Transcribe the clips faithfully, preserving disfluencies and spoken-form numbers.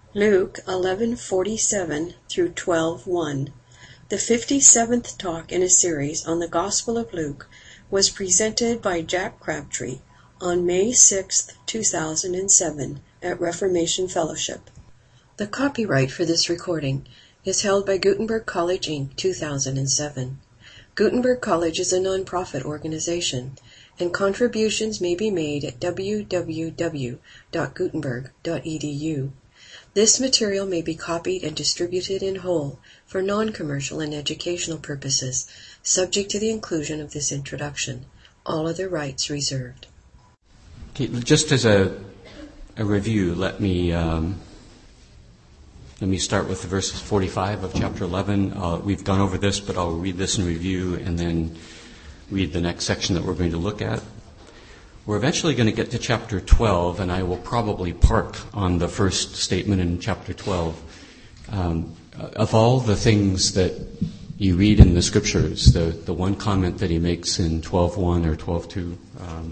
Luke eleven forty-seven through twelve one. The fifty-seventh talk in a series on the Gospel of Luke was presented by Jack Crabtree on May sixth, two thousand seven at Reformation Fellowship. The copyright for this recording is held by Gutenberg College, Incorporated two thousand seven. Gutenberg College is a non-profit organization, and contributions may be made at w w w dot gutenberg dot e d u. This material may be copied and distributed in whole for non-commercial and educational purposes, subject to the inclusion of this introduction. All other rights reserved. Okay, just as a, a review, let me um, let me start with the verses forty-five of chapter eleven. Uh, we've gone over this, but I'll read this in review and then read the next section that we're going to look at. We're eventually going to get to chapter twelve, and I will probably park on the first statement in chapter twelve. Um, of all the things that you read in the scriptures, the, the one comment that he makes in twelve one or twelve two, um,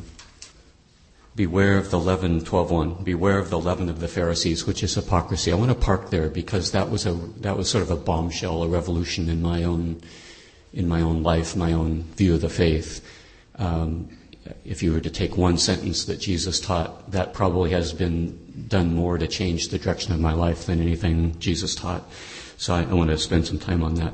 beware of the leaven, twelve one, beware of the leaven of the Pharisees, which is hypocrisy. I want to park there because that was a that was sort of a bombshell, a revolution in my own in my own life, my own view of the faith. Um, If you were to take one sentence that Jesus taught, that probably has been done more to change the direction of my life than anything Jesus taught. So I, I want to spend some time on that.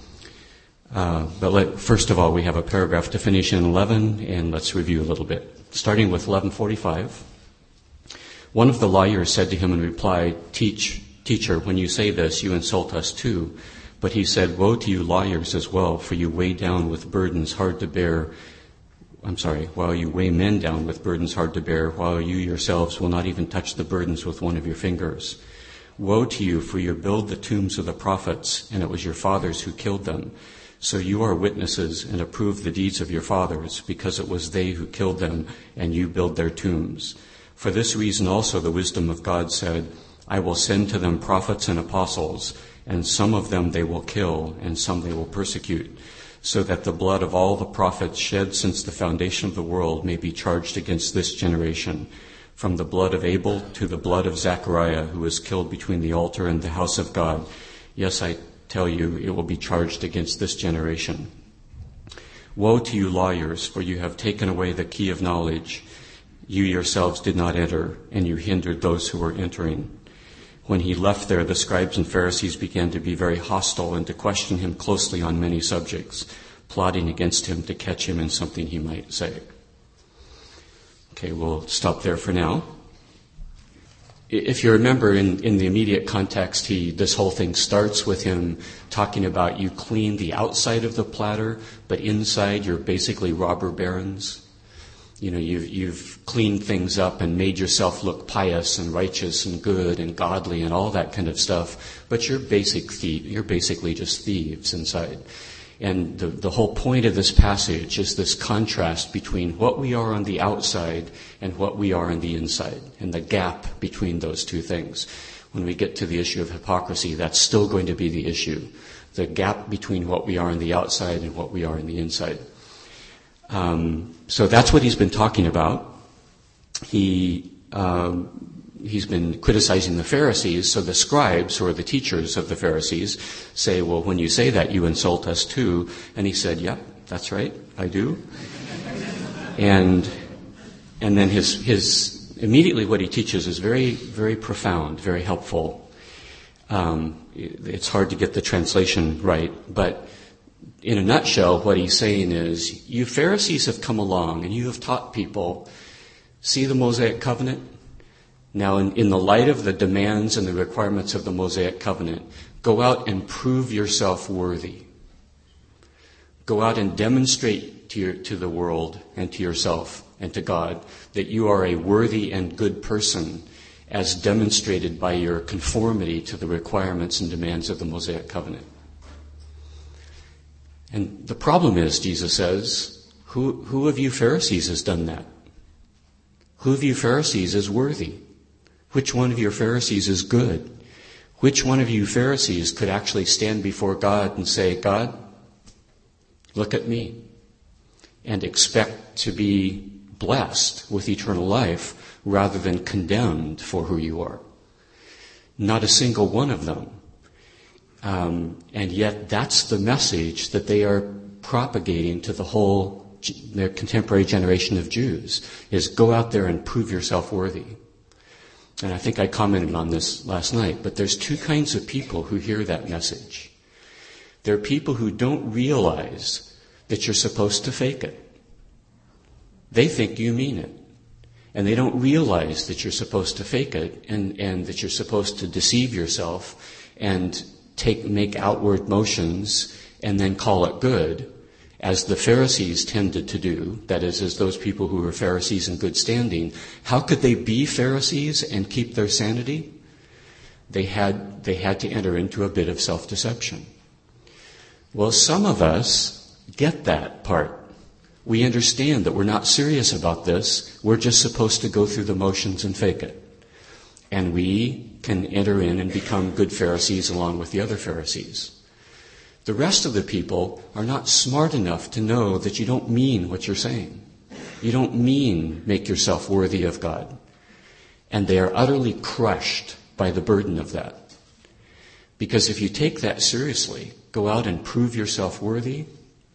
Uh, but let, first of all, we have a paragraph to finish in eleven, and let's review a little bit. Starting with eleven forty-five. One of the lawyers said to him in reply, Teach, Teacher, when you say this, you insult us too. But he said, Woe to you lawyers as well, for you weigh down with burdens hard to bear I'm sorry, while you weigh men down with burdens hard to bear, while you yourselves will not even touch the burdens with one of your fingers. Woe to you, for you build the tombs of the prophets, and it was your fathers who killed them. So you are witnesses and approve the deeds of your fathers, because it was they who killed them, and you build their tombs. For this reason also the wisdom of God said, I will send to them prophets and apostles, and some of them they will kill, and some they will persecute, so that the blood of all the prophets shed since the foundation of the world may be charged against this generation, from the blood of Abel to the blood of Zechariah, who was killed between the altar and the house of God. Yes, I tell you, it will be charged against this generation. Woe to you lawyers, for you have taken away the key of knowledge. You yourselves did not enter, and you hindered those who were entering. When he left there, the scribes and Pharisees began to be very hostile and to question him closely on many subjects, plotting against him to catch him in something he might say. Okay, we'll stop there for now. If you remember, in, in the immediate context, he this whole thing starts with him talking about you clean the outside of the platter, but inside you're basically robber barons. You know, you've, you've cleaned things up and made yourself look pious and righteous and good and godly and all that kind of stuff, but you're basic thief, you're basically just thieves inside. And the, the whole point of this passage is this contrast between what we are on the outside and what we are on the inside, and the gap between those two things. When we get to the issue of hypocrisy, that's still going to be the issue, the gap between what we are on the outside and what we are on the inside. Um, so that's what he's been talking about. He um, he's been criticizing the Pharisees. So the scribes, who are the teachers of the Pharisees, say, "Well, when you say that, you insult us too." And he said, "Yep, that's right, I do." and and then his his immediately what he teaches is very very profound, very helpful. Um, it's hard to get the translation right, but in a nutshell, what he's saying is, you Pharisees have come along and you have taught people, see the Mosaic covenant? Now, in, in the light of the demands and the requirements of the Mosaic covenant, go out and prove yourself worthy. Go out and demonstrate to, your, to the world and to yourself and to God that you are a worthy and good person, as demonstrated by your conformity to the requirements and demands of the Mosaic covenant. And the problem is, Jesus says, who, who of you Pharisees has done that? Who of you Pharisees is worthy? Which one of your Pharisees is good? Which one of you Pharisees could actually stand before God and say, God, look at me, and expect to be blessed with eternal life rather than condemned for who you are? Not a single one of them. Um, and yet that's the message that they are propagating to the whole, their contemporary generation of Jews, is go out there and prove yourself worthy. And I think I commented on this last night, but there's two kinds of people who hear that message. There are people who don't realize that you're supposed to fake it. They think you mean it. And they don't realize that you're supposed to fake it and, and that you're supposed to deceive yourself and take make outward motions and then call it good, as the Pharisees tended to do, that is, as those people who were Pharisees in good standing. How could they be Pharisees and keep their sanity? They had, they had to enter into a bit of self-deception. Well, some of us get that part. We understand that we're not serious about this. We're just supposed to go through the motions and fake it. And we can enter in and become good Pharisees along with the other Pharisees. The rest of the people are not smart enough to know that you don't mean what you're saying. You don't mean make yourself worthy of God. And they are utterly crushed by the burden of that. Because if you take that seriously, go out and prove yourself worthy,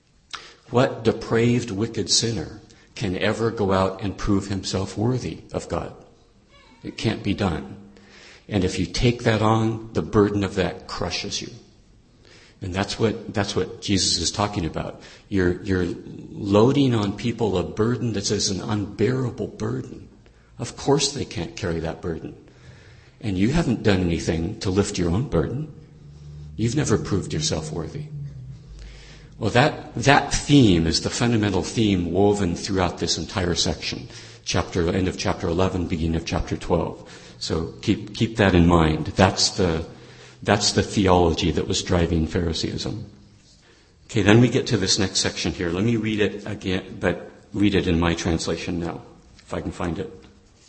what depraved, wicked sinner can ever go out and prove himself worthy of God? It can't be done. And if you take that on, the burden of that crushes you. And that's what that's what Jesus is talking about. You're you're loading on people a burden that is an unbearable burden. Of course they can't carry that burden. And you haven't done anything to lift your own burden. You've never proved yourself worthy. Well, that that theme is the fundamental theme woven throughout this entire section. Chapter end of chapter eleven, beginning of chapter twelve. So keep keep that in mind. That's the That's the theology that was driving Phariseeism. Okay, then we get to this next section here. Let me read it again, but read it in my translation now, if I can find it.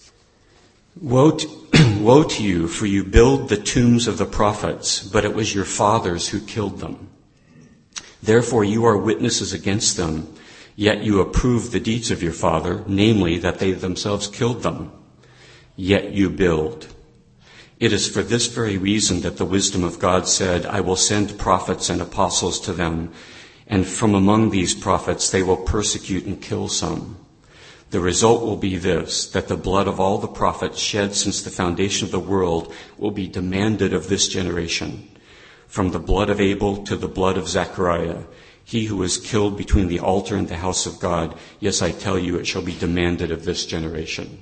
Woe to, woe to you, for you build the tombs of the prophets, but it was your fathers who killed them. Therefore you are witnesses against them, yet you approve the deeds of your father, namely that they themselves killed them. Yet you build. It is for this very reason that the wisdom of God said, I will send prophets and apostles to them, and from among these prophets they will persecute and kill some. The result will be this, that the blood of all the prophets shed since the foundation of the world will be demanded of this generation. From the blood of Abel to the blood of Zechariah, he who was killed between the altar and the house of God, yes, I tell you, it shall be demanded of this generation.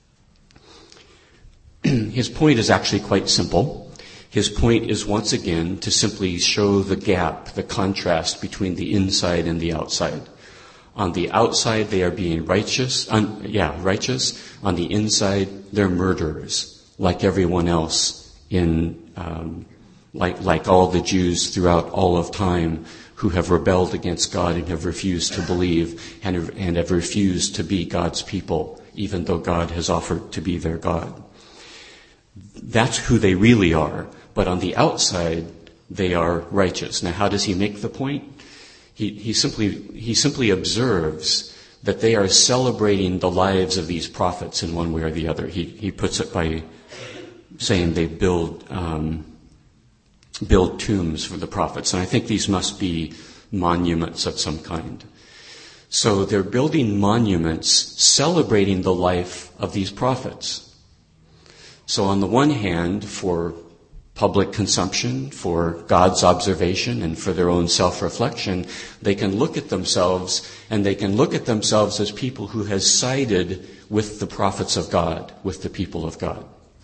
His point is actually quite simple. His point is once again to simply show the gap, the contrast between the inside and the outside. On the outside, they are being righteous, un, yeah, righteous. On the inside, they're murderers, like everyone else in, um, like like all the Jews throughout all of time who have rebelled against God and have refused to believe and, and have refused to be God's people, even though God has offered to be their God. That's who they really are. But on the outside, they are righteous. Now, how does he make the point? He, he simply, he simply observes that they are celebrating the lives of these prophets in one way or the other. He, he puts it by saying they build, um, build tombs for the prophets. And I think these must be monuments of some kind. So they're building monuments celebrating the life of these prophets. So on the one hand, for public consumption, for God's observation, and for their own self-reflection, they can look at themselves, and they can look at themselves as people who has sided with the prophets of God, with the people of God.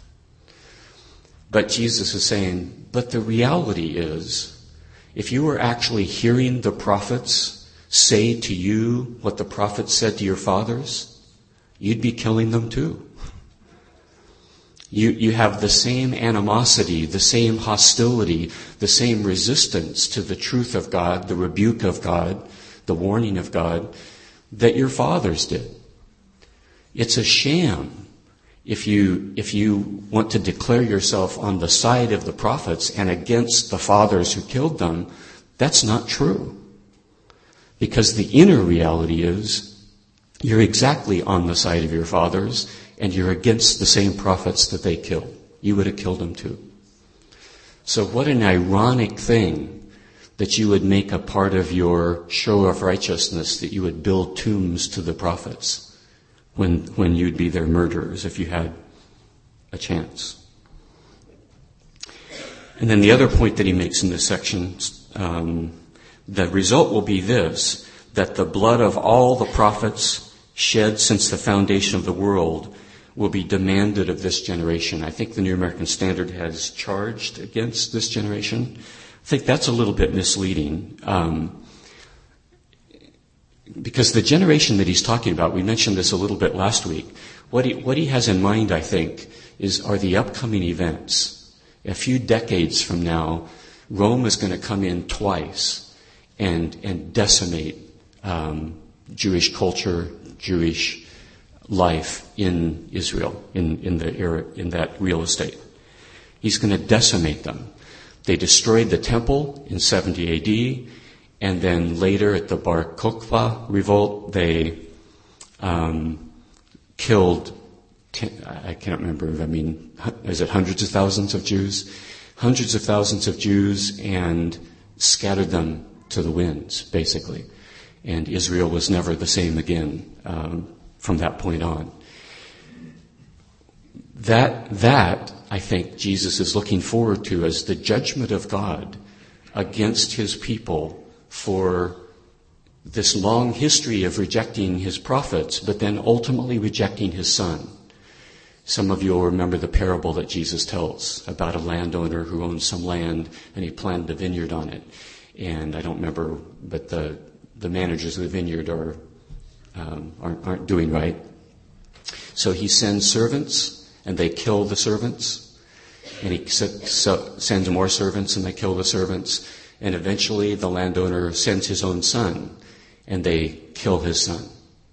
But Jesus is saying, but the reality is, if you were actually hearing the prophets say to you what the prophets said to your fathers, you'd be killing them too. You, you have the same animosity, the same hostility, the same resistance to the truth of God, the rebuke of God, the warning of God, that your fathers did. It's a sham if you, if you want to declare yourself on the side of the prophets and against the fathers who killed them. That's not true. Because the inner reality is you're exactly on the side of your fathers, and you're against the same prophets that they killed. you would have killed him too. So what an ironic thing that you would make a part of your show of righteousness, that you would build tombs to the prophets when when you'd be their murderers if you had a chance. And then the other point that he makes in this section, um, the result will be this, that the blood of all the prophets shed since the foundation of the world will be demanded of this generation. I think the New American Standard has charged against this generation. I think that's a little bit misleading. Um, because the generation that he's talking about, we mentioned this a little bit last week, what he, what he has in mind, I think, is are the upcoming events. A few decades from now, Rome is going to come in twice and, and decimate um, Jewish culture, Jewish life in Israel, in, in the era, in that real estate. He's going to decimate them. They destroyed the temple in seventy A D, and then later at the Bar Kokhba revolt, they um, killed, ten, I can't remember, I mean, is it hundreds of thousands of Jews? Hundreds of thousands of Jews, and scattered them to the winds, basically. And Israel was never the same again um, from that point on. That, that, I think, Jesus is looking forward to as the judgment of God against his people for this long history of rejecting his prophets, but then ultimately rejecting his son. Some of you will remember the parable that Jesus tells about a landowner who owns some land and he planted a vineyard on it. And I don't remember, but the, the managers of the vineyard are, um, aren't, aren't doing right. So he sends servants and they kill the servants. And he sends more servants and they kill the servants. And eventually the landowner sends his own son and they kill his son.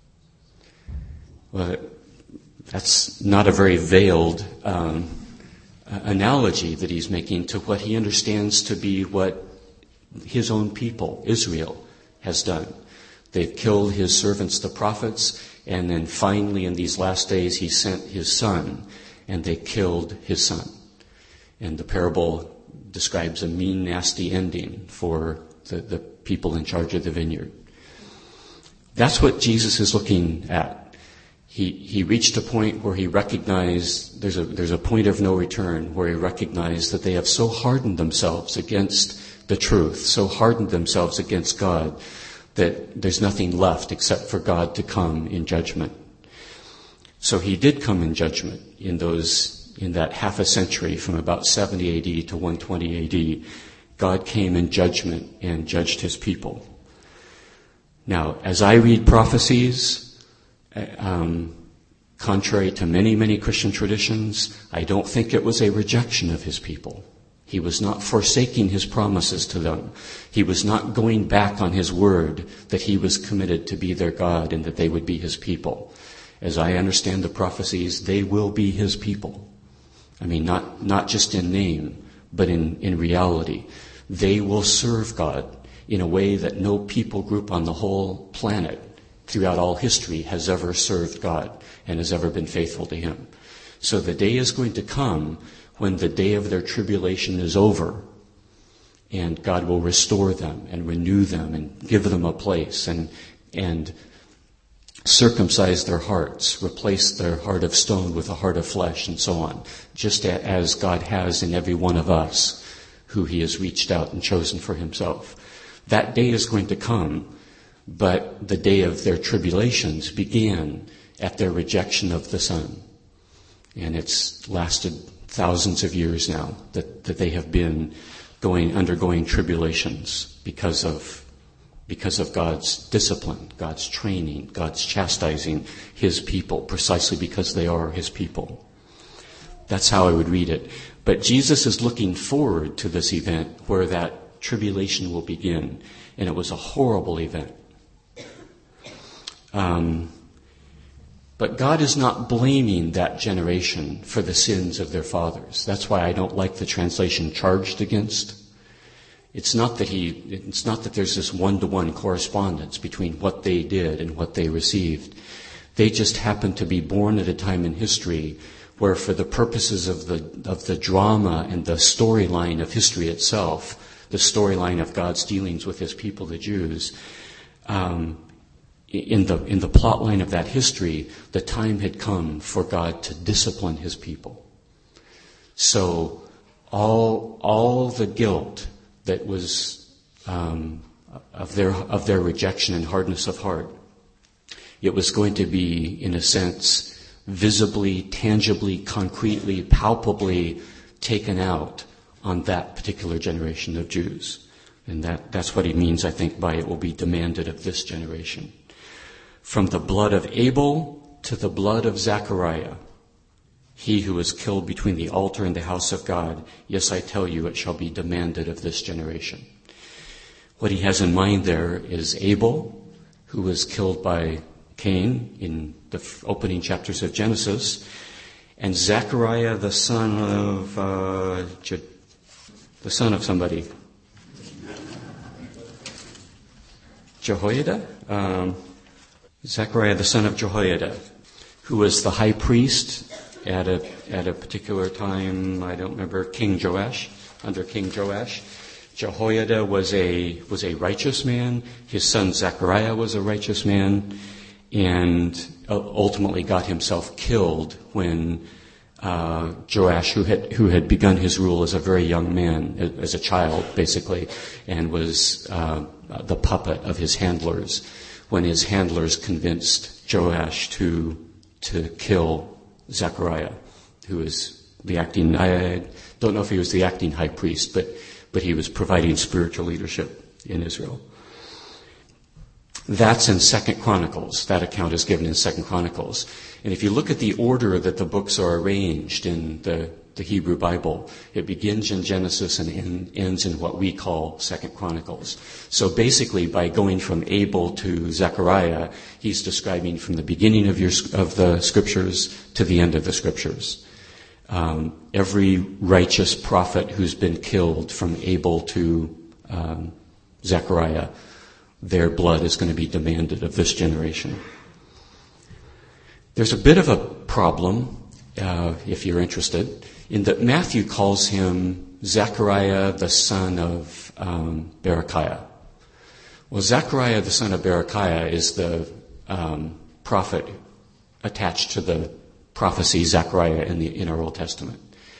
Well, that's not a very veiled um, analogy that he's making to what he understands to be what his own people, Israel, has done. They've killed his servants, the prophets, and then finally in these last days he sent his son, and they killed his son. And the parable describes a mean, nasty ending for the, the people in charge of the vineyard. That's what Jesus is looking at. He he reached a point where he recognized there's a there's a point of no return, where he recognized that they have so hardened themselves against the truth, so hardened themselves against God, that there's nothing left except for God to come in judgment. So he did come in judgment in those in that half a century from about seventy A D to one twenty A D. God came in judgment and judged his people. Now, as I read prophecies, Um, contrary to many, many Christian traditions, I don't think it was a rejection of his people. He was not forsaking his promises to them. He was not going back on his word that he was committed to be their God and that they would be his people. As I understand the prophecies, they will be his people. I mean, not, not just in name, but in, in reality. They will serve God in a way that no people group on the whole planet throughout all history has ever served God and has ever been faithful to him. So the day is going to come when the day of their tribulation is over, and God will restore them and renew them and give them a place and and circumcise their hearts, replace their heart of stone with a heart of flesh, and so on, just as God has in every one of us who he has reached out and chosen for himself. That day is going to come, but the day of their tribulations began at their rejection of the Son. And it's lasted thousands of years now that, that they have been going, undergoing tribulations because of, because of God's discipline, God's training, God's chastising his people, precisely because they are his people. That's how I would read it. But Jesus is looking forward to this event where that tribulation will begin. And it was a horrible event. Um, but God is not blaming that generation for the sins of their fathers. That's why I don't like the translation charged against. It's not that he, it's not that there's this one-to-one correspondence between what they did and what they received. They just happened to be born at a time in history where for the purposes of the of the drama and the storyline of history itself, the storyline of God's dealings with his people, the Jews, um, in the in the plot line of that history, the time had come for God to discipline his people. So all all the guilt that was um, of their of their rejection and hardness of heart, it was going to be, in a sense, visibly, tangibly, concretely, palpably taken out on that particular generation of Jews. And that, that's what he means, I think, by it will be demanded of this generation. From the blood of Abel to the blood of Zechariah, he who was killed between the altar and the house of God, yes, I tell you, it shall be demanded of this generation. What he has in mind there is Abel, who was killed by Cain in the opening chapters of Genesis, and Zechariah, the son of uh, Je- the son of somebody, Jehoiada, um, Zechariah, the son of Jehoiada, who was the high priest at a at a particular time. I don't remember. King Joash, under King Joash. Jehoiada was a was a righteous man. His son Zechariah was a righteous man, and ultimately got himself killed when uh, Joash, who had who had begun his rule as a very young man, as a child, basically, and was uh, the puppet of his handlers, when his handlers convinced Joash to to kill Zechariah, who was the acting. I don't know if he was the acting high priest, but but he was providing spiritual leadership in Israel. That's in Second Chronicles. That account is given in Second Chronicles. And if you look at the order that the books are arranged in the, the Hebrew Bible, it begins in Genesis and in, ends in what we call Second Chronicles. So basically, by going from Abel to Zechariah, he's describing from the beginning of your of the scriptures to the end of the scriptures. Um, every righteous prophet who's been killed from Abel to um, Zechariah, their blood is going to be demanded of this generation. There's a bit of a problem, uh, if you're interested, in that Matthew calls him Zechariah, the son of um, Berechiah. Well, Zechariah, the son of Berechiah, is the um, prophet attached to the prophecy Zechariah in the in our Old Testament.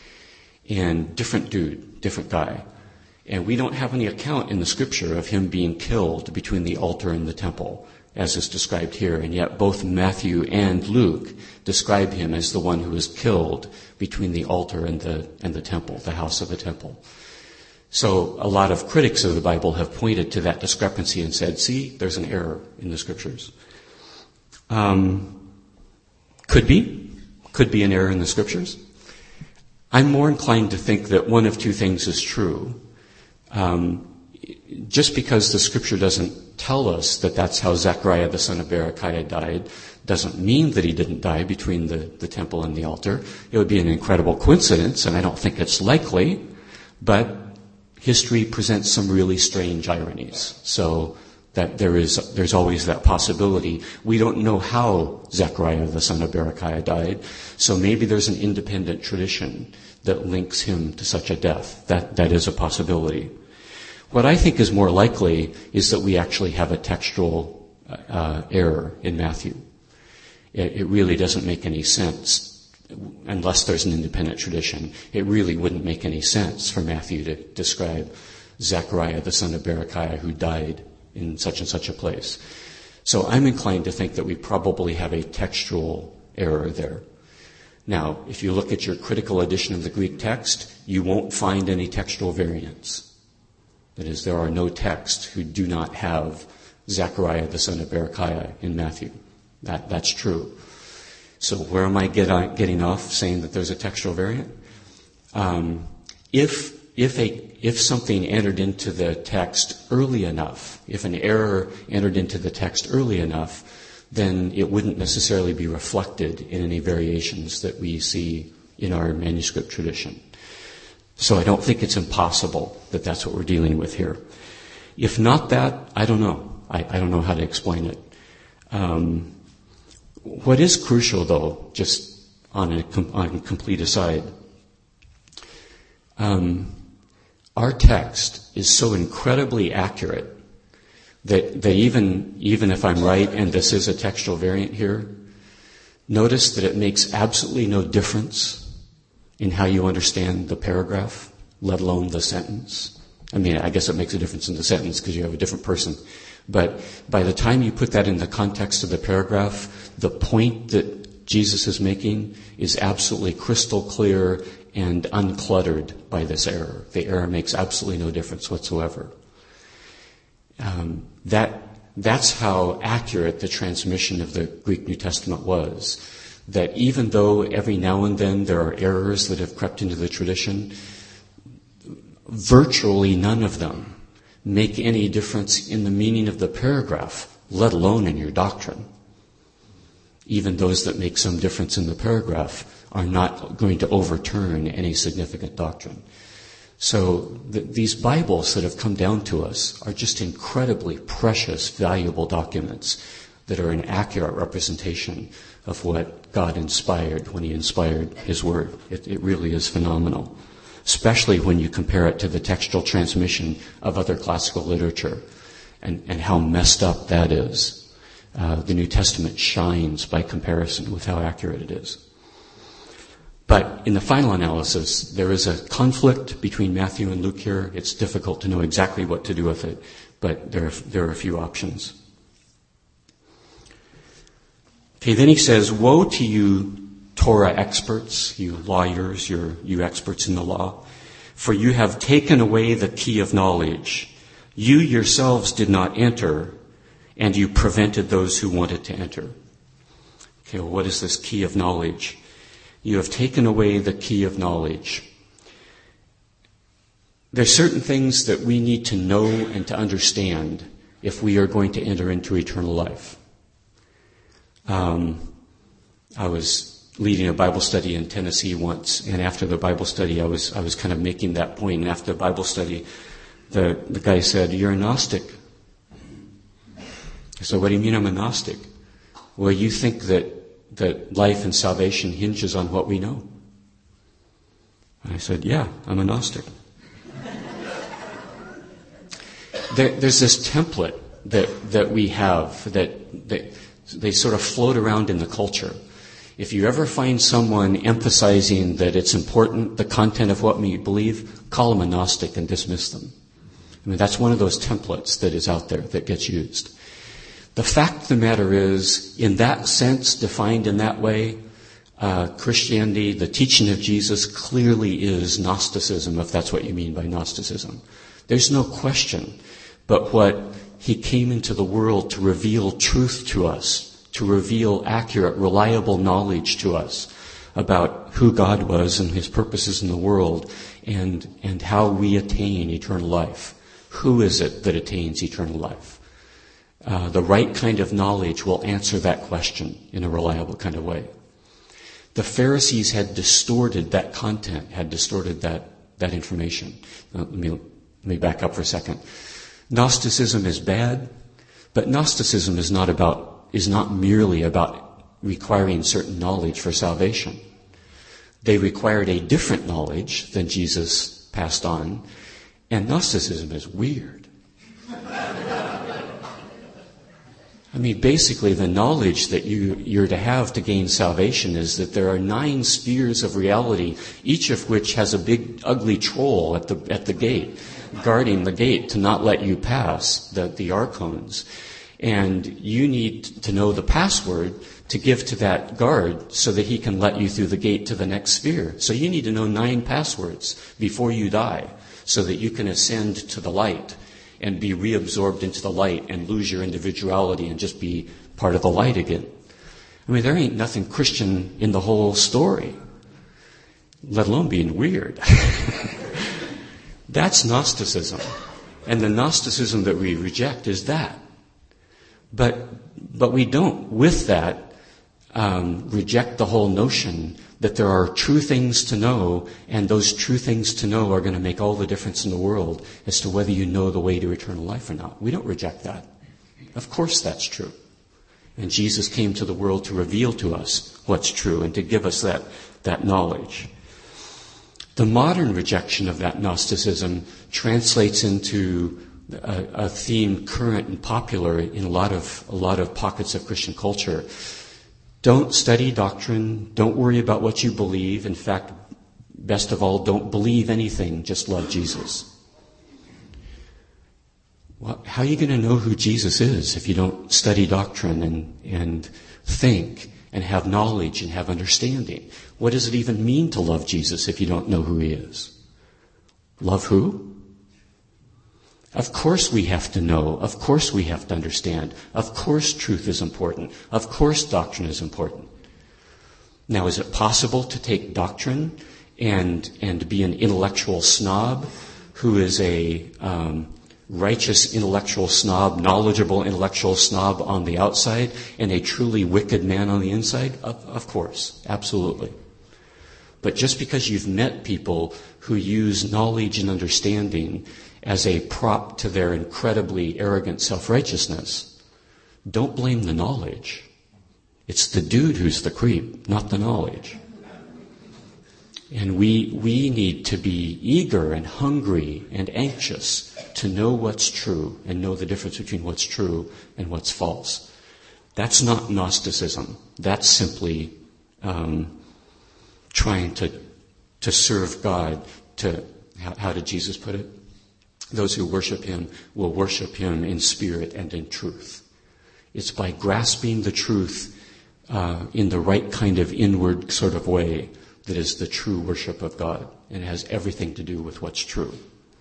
And different dude, different guy. And we don't have any account in the scripture of him being killed between the altar and the temple, as is described here. And yet both Matthew and Luke describe him as the one who was killed between the altar and the and the temple, the house of the temple. So a lot of critics of the Bible have pointed to that discrepancy and said, see, there's an error in the scriptures. Um, could be. Could be an error in the scriptures. I'm more inclined to think that one of two things is true. Um, just because the scripture doesn't tell us that that's how Zechariah the son of Berechiah died, doesn't mean that he didn't die between the, the temple and the altar. It would be an incredible coincidence, and I don't think it's likely, but history presents some really strange ironies. So that there is, there's always that possibility. We don't know how Zechariah the son of Berechiah died, so maybe there's an independent tradition that links him to such a death. That, that is a possibility. What I think is more likely is that we actually have a textual uh, error in Matthew. It, it really doesn't make any sense unless there's an independent tradition. It really wouldn't make any sense for Matthew to describe Zechariah the son of Berechiah who died in such and such a place. So I'm inclined to think that we probably have a textual error there. Now, if you look at your critical edition of the Greek text, you won't find any textual variants. That is, there are no texts who do not have Zechariah the son of Berechiah in Matthew. That, that's true. So where am I get, uh, getting off saying that there's a textual variant? Um, if if a if something entered into the text early enough, if an error entered into the text early enough, then it wouldn't necessarily be reflected in any variations that we see in our manuscript tradition. So I don't think it's impossible that that's what we're dealing with here. If not that, I don't know. I, I don't know how to explain it. Um, what is crucial, though, just on a, on a complete aside. Um, our text is so incredibly accurate that, that even, even if I'm right and this is a textual variant here, notice that it makes absolutely no difference in how you understand the paragraph, let alone the sentence. I mean, I guess it makes a difference in the sentence because you have a different person. But by the time you put that in the context of the paragraph, the point that Jesus is making is absolutely crystal clear and uncluttered by this error. The error makes absolutely no difference whatsoever. Um, that that's how accurate the transmission of the Greek New Testament was. That even though every now and then there are errors that have crept into the tradition, virtually none of them make any difference in the meaning of the paragraph, let alone in your doctrine. Even those that make some difference in the paragraph are not going to overturn any significant doctrine. So the, these Bibles that have come down to us are just incredibly precious, valuable documents that are an accurate representation of what God inspired when He inspired His Word. It, it really is phenomenal, especially when you compare it to the textual transmission of other classical literature and, and how messed up that is. Uh, the New Testament shines by comparison with how accurate it is. But in the final analysis, there is a conflict between Matthew and Luke here. It's difficult to know exactly what to do with it, but there are, there are a few options. Okay, then he says, "Woe to you, Torah experts, you lawyers, you're, you experts in the law, for you have taken away the key of knowledge. You yourselves did not enter, and you prevented those who wanted to enter." Okay, well, what is this key of knowledge? You have taken away the key of knowledge. There are certain things that we need to know and to understand if we are going to enter into eternal life. Um, I was leading a Bible study in Tennessee once, and after the Bible study, I was I was kind of making that point. And after the Bible study, the, the guy said, "You're a Gnostic." I said, "What do you mean I'm a Gnostic?" "Well, you think that that life and salvation hinges on what we know." And I said, "Yeah, I'm a Gnostic." there, there's this template that that we have that, that they sort of float around in the culture. If you ever find someone emphasizing that it's important, the content of what we believe, call them a Gnostic and dismiss them. I mean, that's one of those templates that is out there that gets used. The fact of the matter is, in that sense, defined in that way, uh, Christianity, the teaching of Jesus, clearly is Gnosticism, if that's what you mean by Gnosticism. There's no question. But what He came into the world to reveal truth to us, to reveal accurate, reliable knowledge to us about who God was and His purposes in the world, and, and how we attain eternal life. Who is it that attains eternal life? Uh, the right kind of knowledge will answer that question in a reliable kind of way. The Pharisees had distorted that content, had distorted that, that information. Now, let me, let me back up for a second. Gnosticism is bad, but Gnosticism is not about, is not merely about requiring certain knowledge for salvation. They required a different knowledge than Jesus passed on, and Gnosticism is weird. I mean, basically the knowledge that you, you're to have to gain salvation is that there are nine spheres of reality, each of which has a big, ugly troll at the, at the gate, guarding the gate to not let you pass, the, the archons. And you need to know the password to give to that guard so that he can let you through the gate to the next sphere. So you need to know nine passwords before you die so that you can ascend to the light and be reabsorbed into the light and lose your individuality and just be part of the light again. I mean, there ain't nothing Christian in the whole story, let alone being weird. That's Gnosticism. And the Gnosticism that we reject is that. But but we don't, with that, um, reject the whole notion that there are true things to know, and those true things to know are going to make all the difference in the world as to whether you know the way to eternal life or not. We don't reject that. Of course that's true. And Jesus came to the world to reveal to us what's true and to give us that, that knowledge. The modern rejection of that Gnosticism translates into a, a theme current and popular in a lot of a lot of pockets of Christian culture. Don't study doctrine. Don't worry about what you believe. In fact, best of all, don't believe anything. Just love Jesus. Well, how are you going to know who Jesus is if you don't study doctrine and, and think and have knowledge and have understanding? What does it even mean to love Jesus if you don't know who he is? Love who? Of course we have to know. Of course we have to understand. Of course truth is important. Of course doctrine is important. Now, is it possible to take doctrine and and be an intellectual snob who is a um, righteous intellectual snob, knowledgeable intellectual snob on the outside, and a truly wicked man on the inside? Of, of course, absolutely. But just because you've met people who use knowledge and understanding as a prop to their incredibly arrogant self-righteousness, don't blame the knowledge. It's the dude who's the creep, not the knowledge. And we we need to be eager and hungry and anxious to know what's true and know the difference between what's true and what's false. That's not Gnosticism. That's simply um, trying to to serve God. To how, how did Jesus put it? Those who worship him will worship him in spirit and in truth. It's by grasping the truth uh, in the right kind of inward sort of way that is the true worship of God, and it has everything to do with what's true.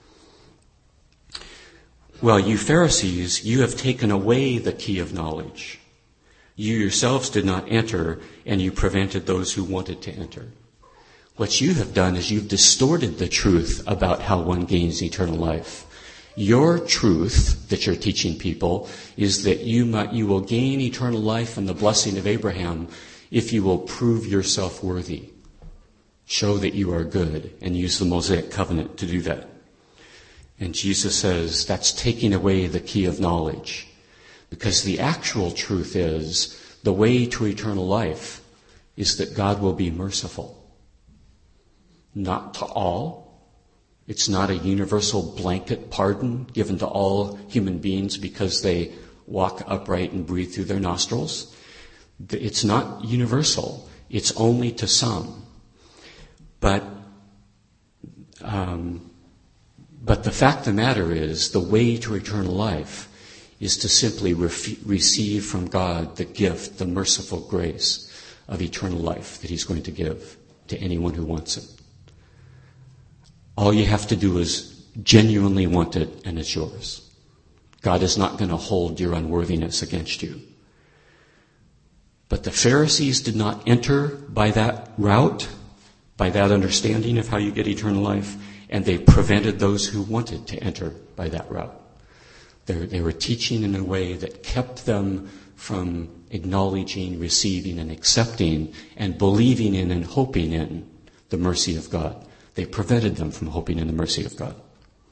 Well, you Pharisees, you have taken away the key of knowledge. You yourselves did not enter, and you prevented those who wanted to enter. What you have done is you've distorted the truth about how one gains eternal life. Your truth that you're teaching people is that you might, you will gain eternal life and the blessing of Abraham if you will prove yourself worthy. Show that you are good, and use the Mosaic covenant to do that. And Jesus says that's taking away the key of knowledge. Because the actual truth is, the way to eternal life is that God will be merciful. Not to all. It's not a universal blanket pardon given to all human beings because they walk upright and breathe through their nostrils. It's not universal. It's only to some. But um, but the fact of the matter is, the way to eternal life is to simply re- receive from God the gift, the merciful grace of eternal life that he's going to give to anyone who wants it. All you have to do is genuinely want it, and it's yours. God is not going to hold your unworthiness against you. But the Pharisees did not enter by that route, by that understanding of how you get eternal life, and they prevented those who wanted to enter by that route. They, they were teaching in a way that kept them from acknowledging, receiving, and accepting, and believing in and hoping in the mercy of God. They prevented them from hoping in the mercy of God.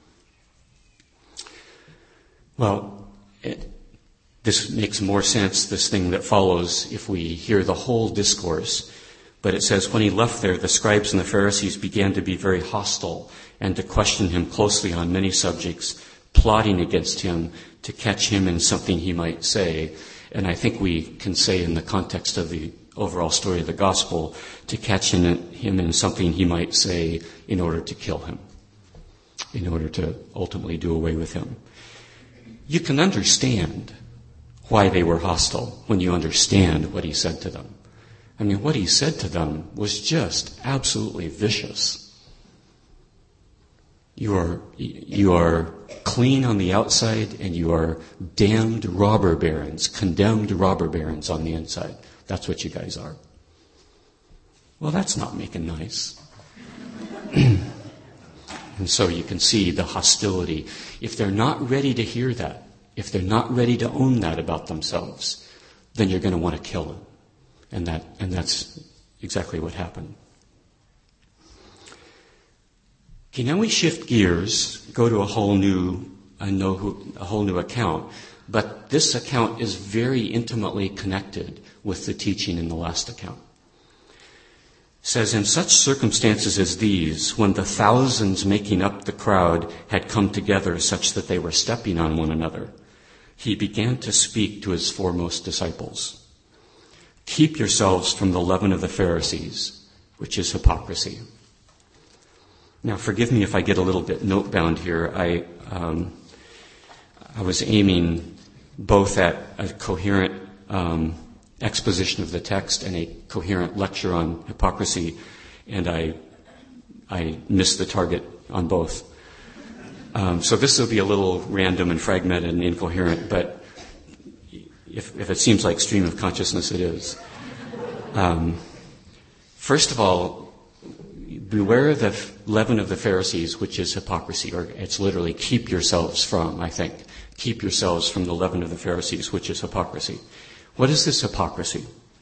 Well, it, this makes more sense, this thing that follows, if we hear the whole discourse. But it says, when he left there, the scribes and the Pharisees began to be very hostile and to question him closely on many subjects, plotting against him to catch him in something he might say. And I think we can say in the context of the overall story of the gospel, to catch him in, him in something he might say in order to kill him, in order to ultimately do away with him. You can understand why they were hostile when you understand what he said to them. I mean, what he said to them was just absolutely vicious. You are, you are clean on the outside, and you are damned robber barons, condemned robber barons on the inside. That's what you guys are. Well, that's not making nice. And so you can see the hostility. If they're not ready to hear that, if they're not ready to own that about themselves, then you're going to want to kill them. And that, and that's exactly what happened. Okay, now we shift gears, go to a whole new, a, no, a whole new account But this account is very intimately connected with the teaching in the last account. It says, in such circumstances as these, when the thousands making up the crowd had come together such that they were stepping on one another, he began to speak to his foremost disciples. Keep yourselves from the leaven of the Pharisees, which is hypocrisy. Now, forgive me if I get a little bit note-bound here. I, um, I was aiming both at a coherent um, exposition of the text and a coherent lecture on hypocrisy, and I, I missed the target on both. Um, so this will be a little random and fragmented and incoherent, but if, if it seems like stream of consciousness, it is. Um, first of all, beware of the leaven of the Pharisees, which is hypocrisy, or it's literally keep yourselves from, I think. Keep yourselves from the leaven of the Pharisees, which is hypocrisy. What is this hypocrisy?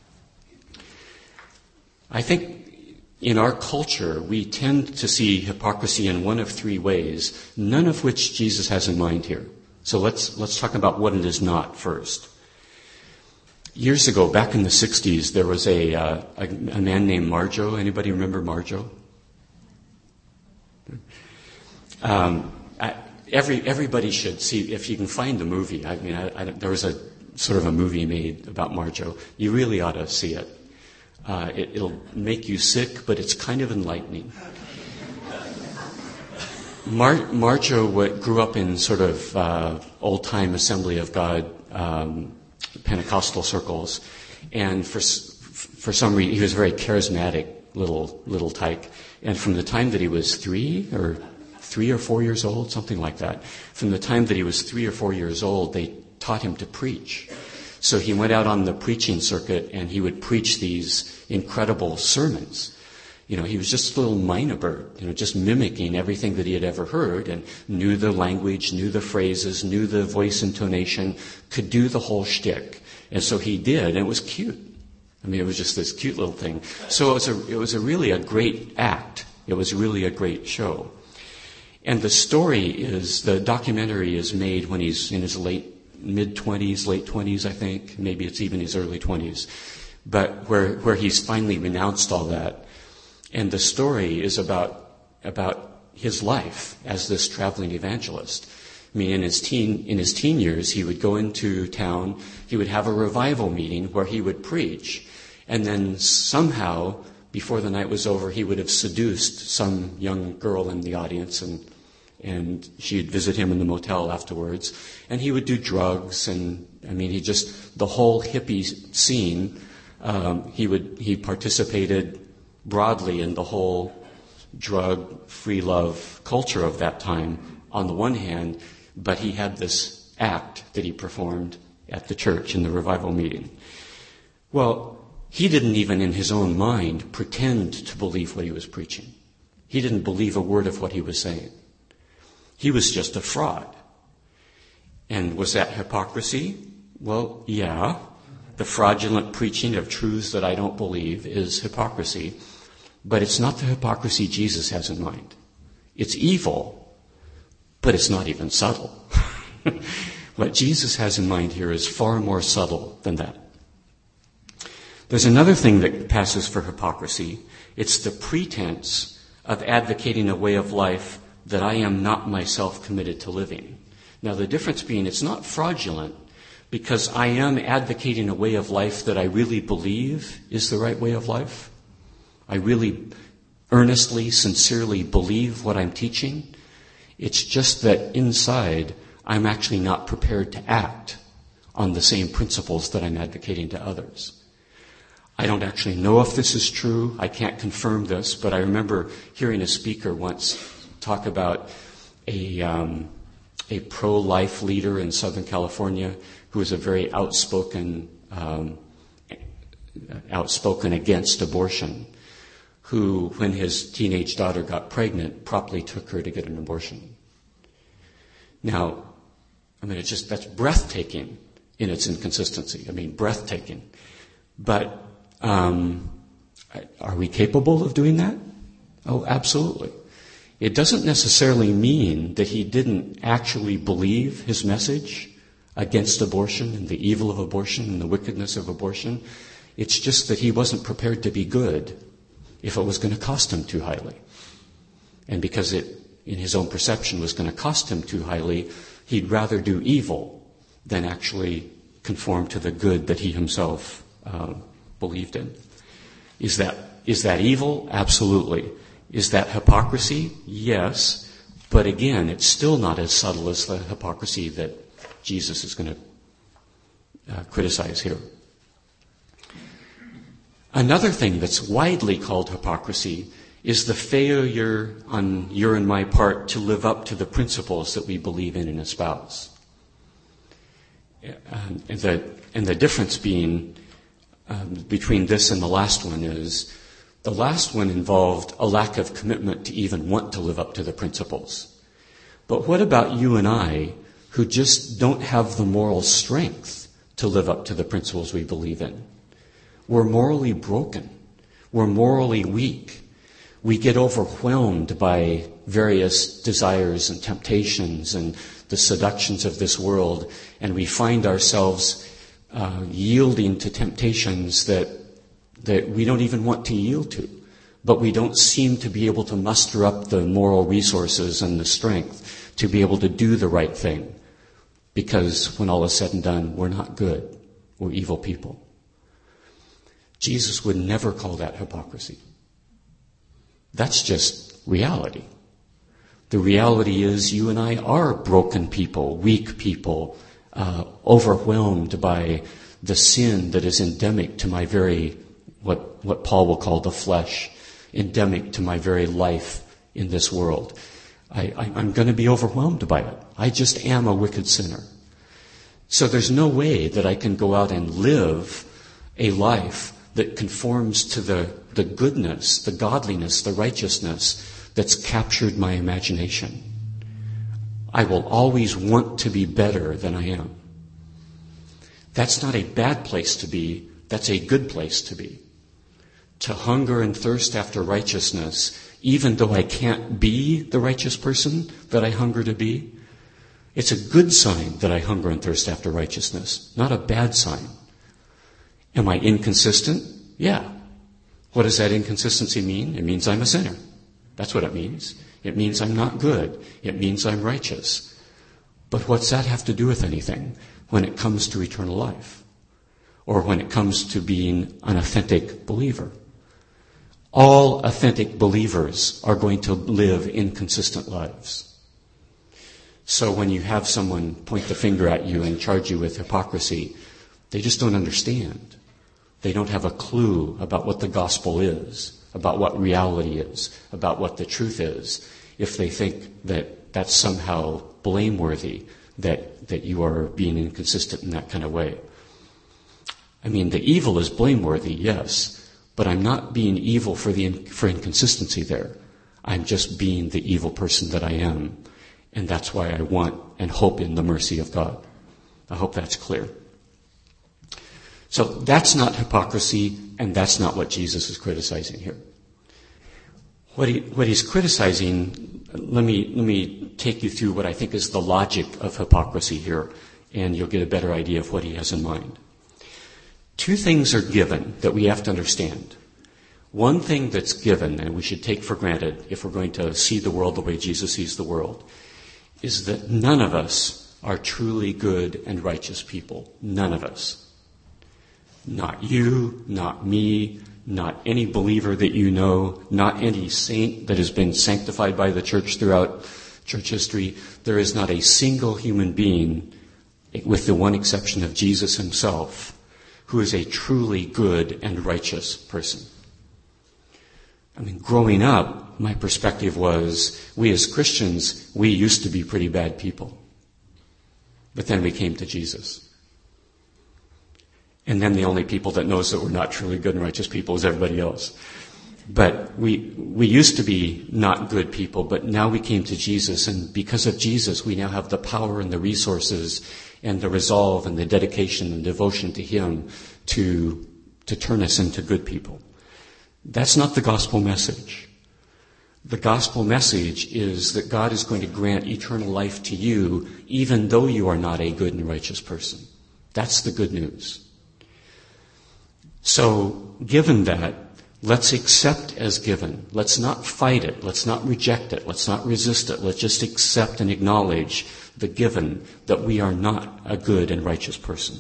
I think in our culture, we tend to see hypocrisy in one of three ways, none of which Jesus has in mind here. So let's, let's talk about what it is not first. Years ago, back in the sixties, there was a, uh, a, a man named Marjo. Anybody remember Marjo? Um, I, every, everybody should see, if you can find the movie. I mean, I, I, there was a sort of a movie made about Marjo. You really ought to see it. Uh, it. It'll make you sick, but it's kind of enlightening. Mar- Marjo w- grew up in sort of uh, old-time Assembly of God um, Pentecostal circles, and for for some reason he was a very charismatic little little tyke. And from the time that he was three or three or four years old, something like that, from the time that he was three or four years old, they taught him to preach. So he went out on the preaching circuit and he would preach these incredible sermons. You know, he was just a little minor bird, you know, just mimicking everything that he had ever heard and knew the language, knew the phrases, knew the voice intonation, could do the whole shtick. And so he did, and it was cute. I mean, it was just this cute little thing. So it was a, it was a really a great act. It was really a great show. And the story is, the documentary is made when he's in his late, mid-twenties, late twenties, I think. Maybe it's even his early twenties. But where, where he's finally renounced all that. And the story is about, about his life as this traveling evangelist. I mean, in his teen, in his teen years, he would go into town, he would have a revival meeting where he would preach. And then somehow, before the night was over, he would have seduced some young girl in the audience, and and she'd visit him in the motel afterwards. And he would do drugs, and I mean, he just, the whole hippie scene, um, he would, he participated broadly in the whole drug, free love culture of that time, on the one hand, but he had this act that he performed at the church in the revival meeting. Well, he didn't even in his own mind pretend to believe what he was preaching. He didn't believe a word of what he was saying. He was just a fraud. And was that hypocrisy? Well, yeah. The fraudulent preaching of truths that I don't believe is hypocrisy. But it's not the hypocrisy Jesus has in mind. It's evil, but it's not even subtle. What Jesus has in mind here is far more subtle than that. There's another thing that passes for hypocrisy. It's the pretense of advocating a way of life that I am not myself committed to living. Now, the difference being, it's not fraudulent because I am advocating a way of life that I really believe is the right way of life. I really earnestly, sincerely believe what I'm teaching. It's just that inside, I'm actually not prepared to act on the same principles that I'm advocating to others. I don't actually know if this is true. I can't confirm this, but I remember hearing a speaker once talk about a um, a pro-life leader in Southern California who was a very outspoken um, outspoken against abortion, who, when his teenage daughter got pregnant, promptly took her to get an abortion. Now, I mean, it's just, that's breathtaking in its inconsistency. I mean, breathtaking. But um, are we capable of doing that? Oh, absolutely. It doesn't necessarily mean that he didn't actually believe his message against abortion and the evil of abortion and the wickedness of abortion. It's just that he wasn't prepared to be good if it was going to cost him too highly. And because it, in his own perception, was going to cost him too highly, he'd rather do evil than actually conform to the good that he himself uh, believed in. Is that is that evil? Absolutely. Is that hypocrisy? Yes. But again, it's still not as subtle as the hypocrisy that Jesus is going to uh, criticize here. Another thing that's widely called hypocrisy is the failure on your and my part to live up to the principles that we believe in and espouse. And the, and the difference being um, between this and the last one is the last one involved a lack of commitment to even want to live up to the principles. But what about you and I who just don't have the moral strength to live up to the principles we believe in? We're morally broken. We're morally weak. We get overwhelmed by various desires and temptations and the seductions of this world, and we find ourselves uh, yielding to temptations that that we don't even want to yield to, but we don't seem to be able to muster up the moral resources and the strength to be able to do the right thing, because when all is said and done, we're not good. We're evil people. Jesus would never call that hypocrisy. That's just reality. The reality is you and I are broken people, weak people, uh, overwhelmed by the sin that is endemic to my very, what, what Paul will call the flesh, endemic to my very life in this world. I, I, I'm going to be overwhelmed by it. I just am a wicked sinner. So there's no way that I can go out and live a life that conforms to the, the goodness, the godliness, the righteousness that's captured my imagination. I will always want to be better than I am. That's not a bad place to be. That's a good place to be. To hunger and thirst after righteousness, even though I can't be the righteous person that I hunger to be, it's a good sign that I hunger and thirst after righteousness, not a bad sign. Am I inconsistent? Yeah. What does that inconsistency mean? It means I'm a sinner. That's what it means. It means I'm not good. It means I'm righteous. But what's that have to do with anything when it comes to eternal life? Or when it comes to being an authentic believer? All authentic believers are going to live inconsistent lives. So when you have someone point the finger at you and charge you with hypocrisy, they just don't understand. They don't have a clue about what the gospel is, about what reality is, about what the truth is, if they think that that's somehow blameworthy, that, that you are being inconsistent in that kind of way. I mean, the evil is blameworthy, yes, but I'm not being evil for the for inconsistency there. I'm just being the evil person that I am, and that's why I want and hope in the mercy of God. I hope that's clear. So that's not hypocrisy, and that's not what Jesus is criticizing here. What he what he's criticizing, let me let me take you through what I think is the logic of hypocrisy here, and you'll get a better idea of what he has in mind. Two things are given that we have to understand. One thing that's given, and we should take for granted if we're going to see the world the way Jesus sees the world, is that none of us are truly good and righteous people. None of us. Not you, not me, not any believer that you know, not any saint that has been sanctified by the church throughout church history. There is not a single human being, with the one exception of Jesus himself, who is a truly good and righteous person. I mean, growing up, my perspective was, we as Christians, we used to be pretty bad people. But then we came to Jesus. And then the only people that knows that we're not truly good and righteous people is everybody else. But we we used to be not good people, but now we came to Jesus, and because of Jesus, we now have the power and the resources and the resolve and the dedication and devotion to Him to to turn us into good people. That's not the gospel message. The gospel message is that God is going to grant eternal life to you even though you are not a good and righteous person. That's the good news. So, given that, let's accept as given. Let's not fight it. Let's not reject it. Let's not resist it. Let's just accept and acknowledge the given that we are not a good and righteous person.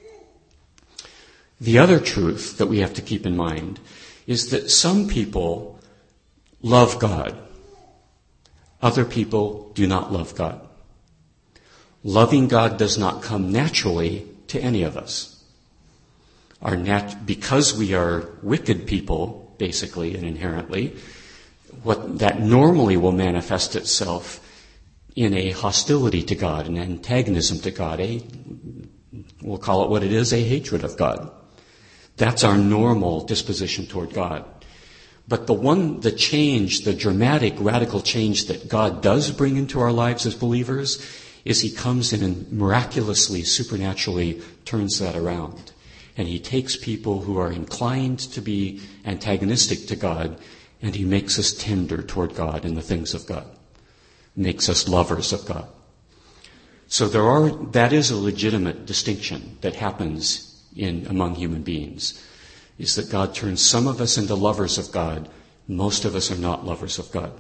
The other truth that we have to keep in mind is that some people love God. Other people do not love God. Loving God does not come naturally to any of us. Our nat- because we are wicked people, basically and inherently, what that normally will manifest itself in a hostility to God, an antagonism to God, a, we'll call it what it is, a hatred of God. That's our normal disposition toward God. But the one, the change, the dramatic, radical change that God does bring into our lives as believers is He comes in and miraculously, supernaturally turns that around. And He takes people who are inclined to be antagonistic to God, and He makes us tender toward God and the things of God. Makes us lovers of God. So there are, that is a legitimate distinction that happens in, among human beings, is that God turns some of us into lovers of God. Most of us are not lovers of God.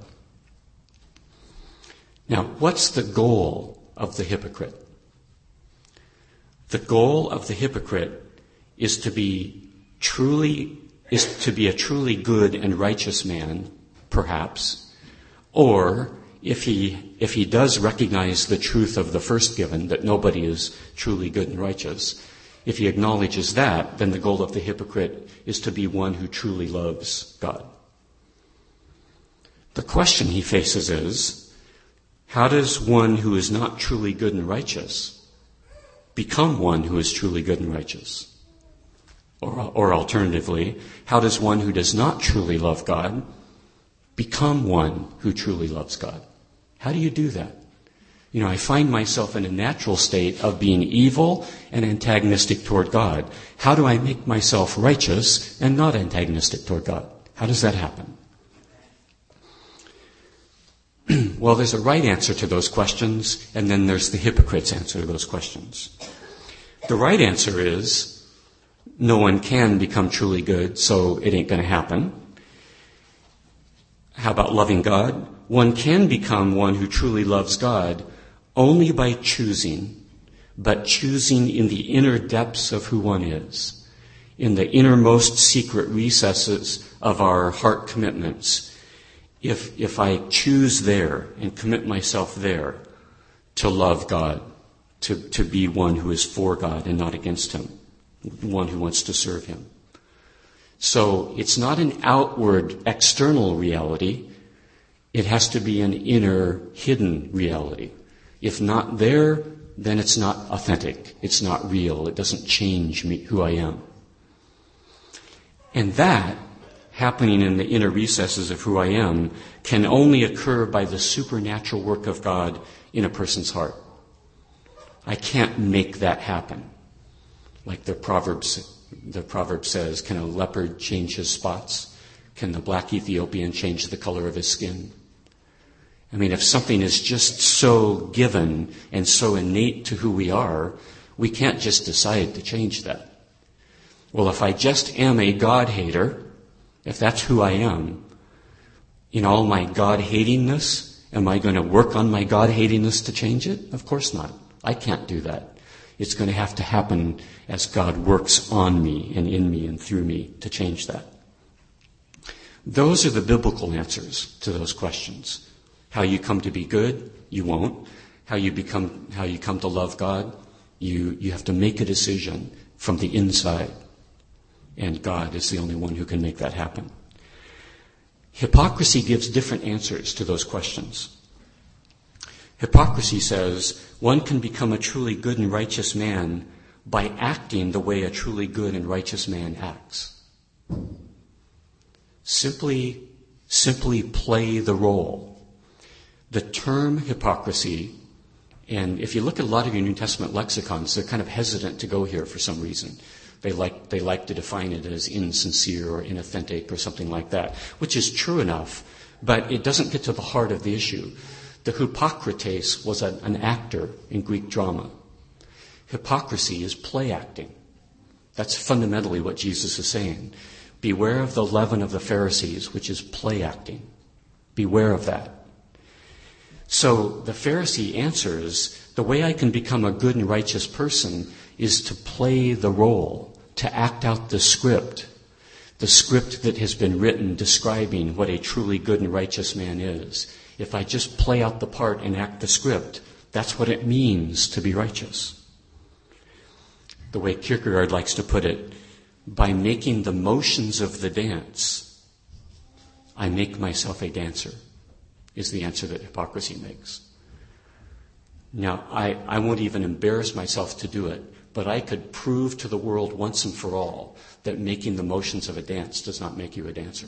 Now, what's the goal of the hypocrite? The goal of the hypocrite is to be truly, is to be a truly good and righteous man, perhaps, or if he, if he does recognize the truth of the first given, that nobody is truly good and righteous, if he acknowledges that, then the goal of the hypocrite is to be one who truly loves God. The question he faces is, how does one who is not truly good and righteous become one who is truly good and righteous? Or, or alternatively, how does one who does not truly love God become one who truly loves God? How do you do that? You know, I find myself in a natural state of being evil and antagonistic toward God. How do I make myself righteous and not antagonistic toward God? How does that happen? Well, there's a right answer to those questions, and then there's the hypocrite's answer to those questions. The right answer is, no one can become truly good, so it ain't going to happen. How about loving God? One can become one who truly loves God only by choosing, but choosing in the inner depths of who one is, in the innermost secret recesses of our heart commitments. If, if I choose there and commit myself there to love God, to, to be one who is for God and not against Him, one who wants to serve Him. So it's not an outward, external reality. It has to be an inner, hidden reality. If not there, then it's not authentic. It's not real. It doesn't change me, who I am. And that, happening in the inner recesses of who I am, can only occur by the supernatural work of God in a person's heart. I can't make that happen. Like the Proverbs, the proverb says, can a leopard change his spots? Can the black Ethiopian change the color of his skin? I mean, if something is just so given and so innate to who we are, we can't just decide to change that. Well, if I just am a God hater, if that's who I am, in all my God hatingness, am I going to work on my God hatingness to change it? Of course not. I can't do that. It's going to have to happen as God works on me and in me and through me to change that. Those are the biblical answers to those questions. How you come to be good, you won't. How you become, how you come to love God, you, you have to make a decision from the inside. And God is the only one who can make that happen. Hypocrisy gives different answers to those questions. Hypocrisy says one can become a truly good and righteous man by acting the way a truly good and righteous man acts. Simply, simply play the role. The term hypocrisy, and if you look at a lot of your New Testament lexicons, they're kind of hesitant to go here for some reason. They like, they like to define it as insincere or inauthentic or something like that, which is true enough, But it doesn't get to the heart of the issue. The Hypocrates was an, an actor in Greek drama. Hypocrisy is play acting. That's fundamentally what Jesus is saying. Beware of the leaven of the Pharisees, which is play acting. Beware of that. So the Pharisee answers, the way I can become a good and righteous person is to play the role, to act out the script, the script that has been written describing what a truly good and righteous man is. If I just play out the part and act the script, that's what it means to be righteous. The way Kierkegaard likes to put it, by making the motions of the dance, I make myself a dancer, is the answer that hypocrisy makes. Now, I, I won't even embarrass myself to do it, but I could prove to the world once and for all that making the motions of a dance does not make you a dancer.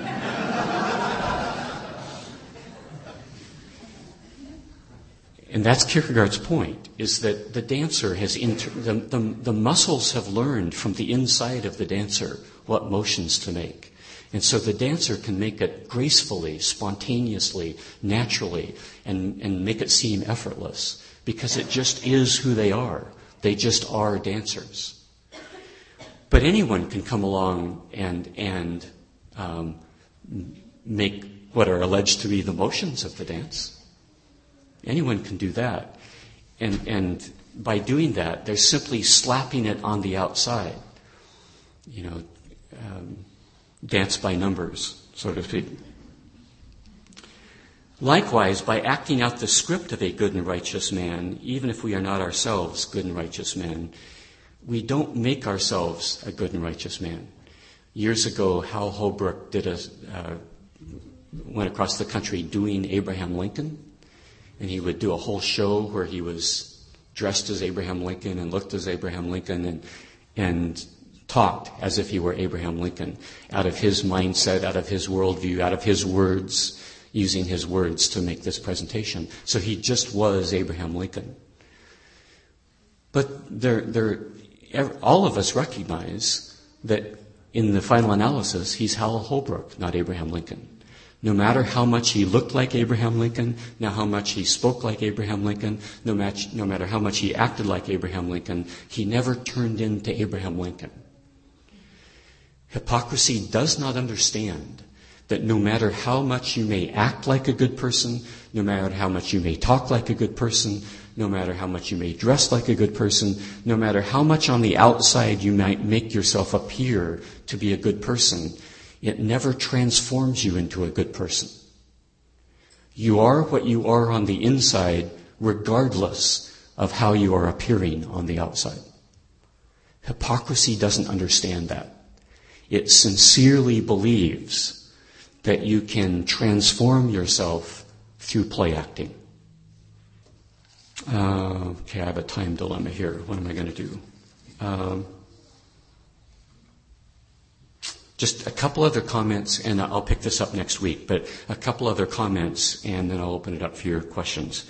And that's Kierkegaard's point, is that the dancer has, inter- the, the, the muscles have learned from the inside of the dancer what motions to make. And so the dancer can make it gracefully, spontaneously, naturally, and, and make it seem effortless, because it just is who they are. They just are dancers. But anyone can come along and, and um, make what are alleged to be the motions of the dance. Anyone can do that. And, and by doing that, they're simply slapping it on the outside. You know, um, dance by numbers, so to speak. Likewise, by acting out the script of a good and righteous man, even if we are not ourselves good and righteous men, we don't make ourselves a good and righteous man. Years ago, Hal Holbrook did a, uh, went across the country doing Abraham Lincoln. And he would do a whole show where he was dressed as Abraham Lincoln and looked as Abraham Lincoln and and talked as if he were Abraham Lincoln, out of his mindset, out of his worldview, out of his words, using his words to make this presentation. So he just was Abraham Lincoln. But there, there, all of us recognize that in the final analysis, he's Hal Holbrook, not Abraham Lincoln. No matter how much he looked like Abraham Lincoln, now how much he spoke like Abraham Lincoln, no, match, no matter how much he acted like Abraham Lincoln, he never turned into Abraham Lincoln. Hypocrisy does not understand that no matter how much you may act like a good person, no matter how much you may talk like a good person, no matter how much you may dress like a good person, no matter how much on the outside you might make yourself appear to be a good person, it never transforms you into a good person. You are what you are on the inside, regardless of how you are appearing on the outside. Hypocrisy doesn't understand that. It sincerely believes that you can transform yourself through play acting. Uh, okay, I have a time dilemma here. What am I going to do? Um, Just a couple other comments, and I'll pick this up next week, but a couple other comments, and then I'll open it up for your questions.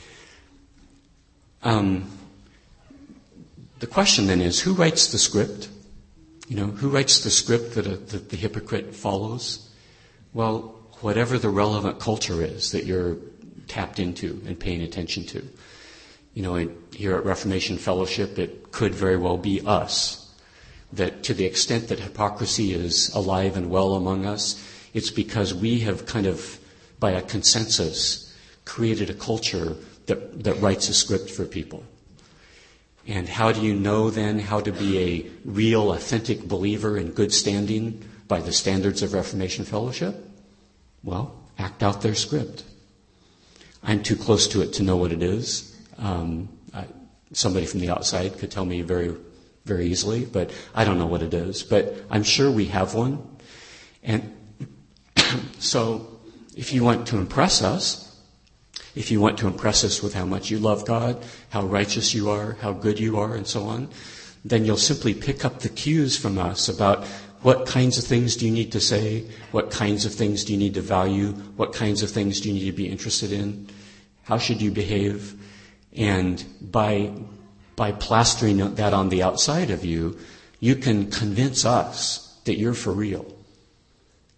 Um, the question then is, who writes the script? You know, who writes the script that, a, that the hypocrite follows? Well, whatever the relevant culture is that you're tapped into and paying attention to. You know, here at Reformation Fellowship, it could very well be us. That to the extent that hypocrisy is alive and well among us, it's because we have kind of, by a consensus, created a culture that, that writes a script for people. And how do you know then how to be a real, authentic believer in good standing by the standards of Reformation Fellowship? Well, act out their script. I'm too close to it to know what it is. Um, I, somebody from the outside could tell me very very easily, but I don't know what it is. But I'm sure we have one. And so if you want to impress us, if you want to impress us with how much you love God, how righteous you are, how good you are, and so on, then you'll simply pick up the cues from us about what kinds of things do you need to say, what kinds of things do you need to value, what kinds of things do you need to be interested in, how should you behave, and by By plastering that on the outside of you, you can convince us that you're for real,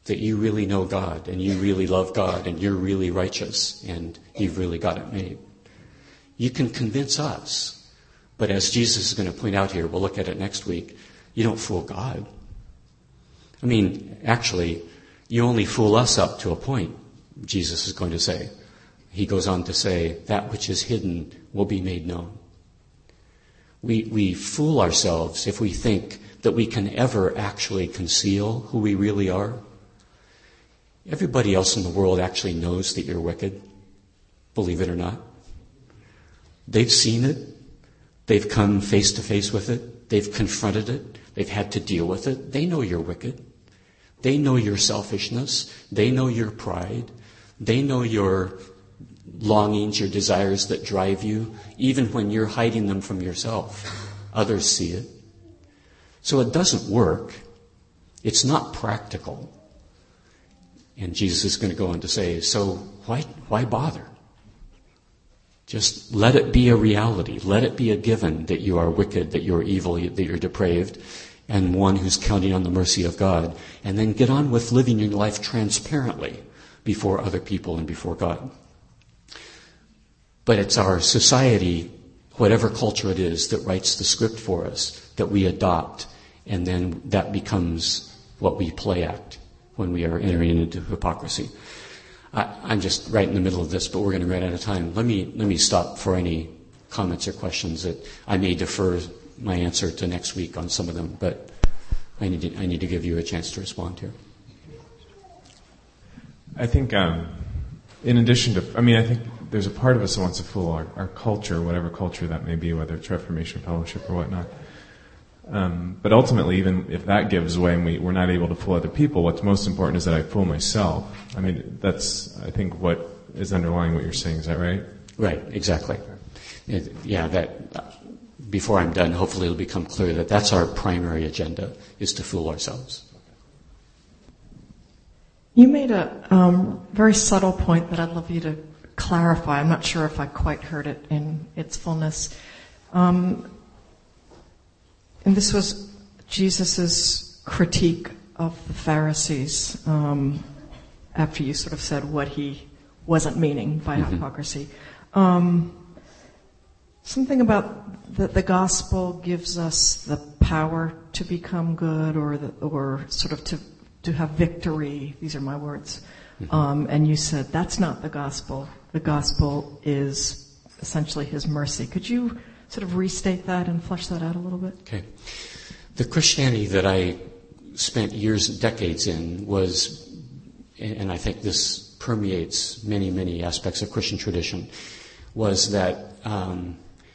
that you really know God and you really love God and you're really righteous and you've really got it made. You can convince us, but as Jesus is going to point out here, we'll look at it next week, you don't fool God. I mean, actually, you only fool us up to a point, Jesus is going to say. He goes on to say, that which is hidden will be made known. We, we fool ourselves if we think that we can ever actually conceal who we really are. Everybody else in the world actually knows that you're wicked, believe it or not. They've seen it. They've come face to face with it. They've confronted it. They've had to deal with it. They know you're wicked. They know your selfishness. They know your pride. They know your longings, your desires that drive you, even when you're hiding them from yourself. Others see it. So it doesn't work. It's not practical. And Jesus is going to go on to say, so why, why bother? Just let it be a reality. Let it be a given that you are wicked, that you're evil, that you're depraved, and one who's counting on the mercy of God. And then get on with living your life transparently before other people and before God. But it's our society, whatever culture it is, that writes the script for us, that we adopt, and then that becomes what we play act when we are entering into hypocrisy. I, I'm just right in the middle of this, but we're going to run out of time. Let me let me stop for any comments or questions that I may defer my answer to next week on some of them, but I need to, I need to give you a chance to respond here. I think, um, in addition to, I mean, I think there's a part of us that wants to fool our, our culture, whatever culture that may be, whether it's Reformation Fellowship or whatnot. Um, but ultimately, even if that gives way and we, we're not able to fool other people, what's most important is that I fool myself. I mean, that's, I think, what is underlying what you're saying. Is that right? Right, exactly. It, yeah, that, uh, before I'm done, hopefully it'll become clear that that's our primary agenda, is to fool ourselves. You made a um, very subtle point that I'd love you to clarify. I'm not sure if I quite heard it in its fullness. Um, and this was Jesus' critique of the Pharisees um, after you sort of said what he wasn't meaning by mm-hmm. hypocrisy. Um, something about that the gospel gives us the power to become good, or the, or sort of to to have victory. These are my words. Mm-hmm. Um, and you said that's not the gospel. The gospel is essentially his mercy. Could you sort of restate that and flesh that out a little bit? Okay. The Christianity that I spent years, decades in was, and I think this permeates many, many aspects of Christian tradition, was that um,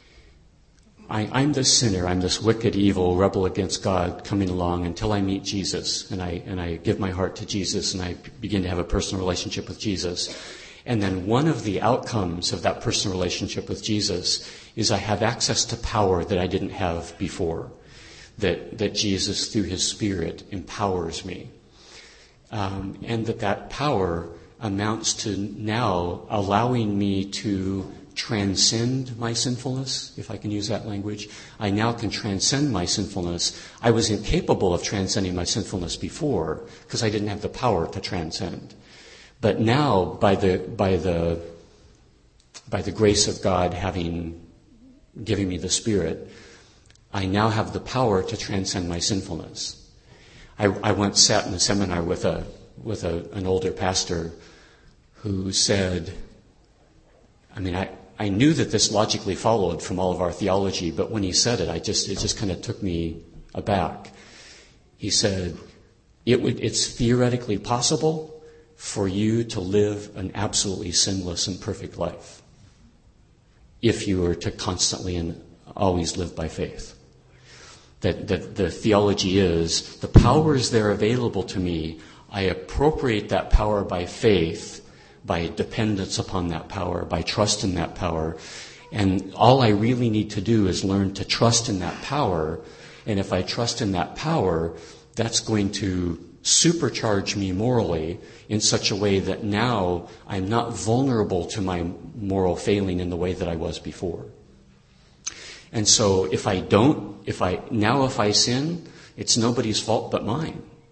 I, I'm this sinner, I'm this wicked, evil rebel against God coming along until I meet Jesus, and I and I give my heart to Jesus, and I begin to have a personal relationship with Jesus. And then one of the outcomes of that personal relationship with Jesus is I have access to power that I didn't have before, that that Jesus, through his Spirit, empowers me. Um, and that that power amounts to now allowing me to transcend my sinfulness, if I can use that language. I now can transcend my sinfulness. I was incapable of transcending my sinfulness before because I didn't have the power to transcend. But now, by the by the by the grace of God having given me the Spirit, I now have the power to transcend my sinfulness. I, I once sat in a seminar with a with a, an older pastor who said, I mean, I, I knew that this logically followed from all of our theology, but when he said it, I just it just kind of took me aback. He said, it would it's theoretically possible for you to live an absolutely sinless and perfect life if you were to constantly and always live by faith. That, that the theology is, the power is there available to me. I appropriate that power by faith, by dependence upon that power, by trust in that power. And all I really need to do is learn to trust in that power. And if I trust in that power, that's going to supercharge me morally in such a way that now I'm not vulnerable to my moral failing in the way that I was before. And so if I don't, if I, now if I sin, it's nobody's fault but mine.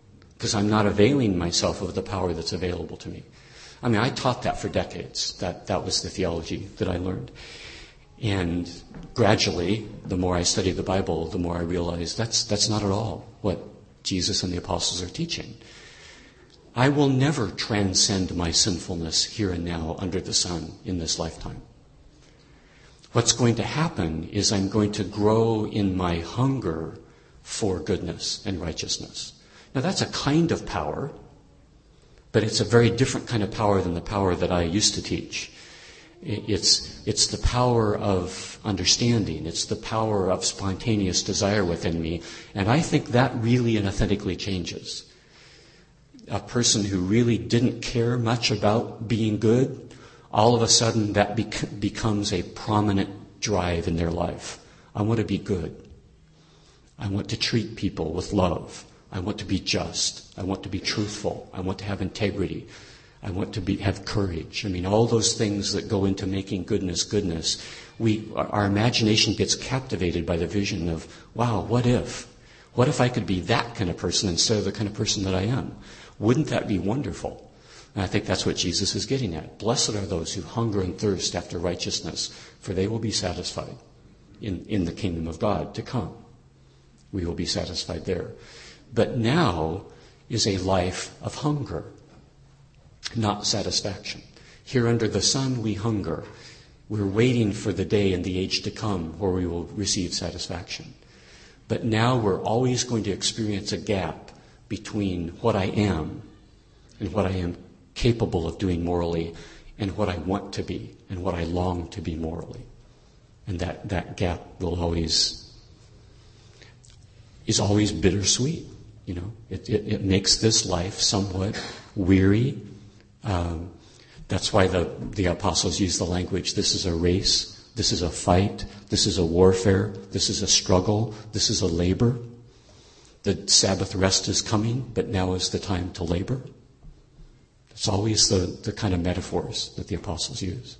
because I'm not availing myself of the power that's available to me. I mean, I taught that for decades. That, that was the theology that I learned. And gradually, the more I studied the Bible, the more I realized that's, that's not at all what Jesus and the apostles are teaching. I will never transcend my sinfulness here and now under the sun in this lifetime. What's going to happen is I'm going to grow in my hunger for goodness and righteousness. Now that's a kind of power, but it's a very different kind of power than the power that I used to teach. It's, it's the power of understanding. It's the power of spontaneous desire within me. And I think that really and authentically changes. A person who really didn't care much about being good, all of a sudden that bec- becomes a prominent drive in their life. I want to be good. I want to treat people with love. I want to be just. I want to be truthful. I want to have integrity. I want to be, have courage. I mean, all those things that go into making goodness goodness. We, our imagination gets captivated by the vision of, wow, what if? What if I could be that kind of person instead of the kind of person that I am? Wouldn't that be wonderful? And I think that's what Jesus is getting at. Blessed are those who hunger and thirst after righteousness, for they will be satisfied in, in the kingdom of God to come. We will be satisfied there. But now is a life of hunger, not satisfaction. Here under the sun we hunger. We're waiting for the day and the age to come where we will receive satisfaction. But now we're always going to experience a gap between what I am and what I am capable of doing morally and what I want to be and what I long to be morally. And that, that gap will always, is always bittersweet. You know, it, it, it makes this life somewhat weary. Um, that's why the, the apostles use the language, this is a race, this is a fight, this is a warfare, this is a struggle, this is a labor. The Sabbath rest is coming, but now is the time to labor. It's always the, the kind of metaphors that the apostles use.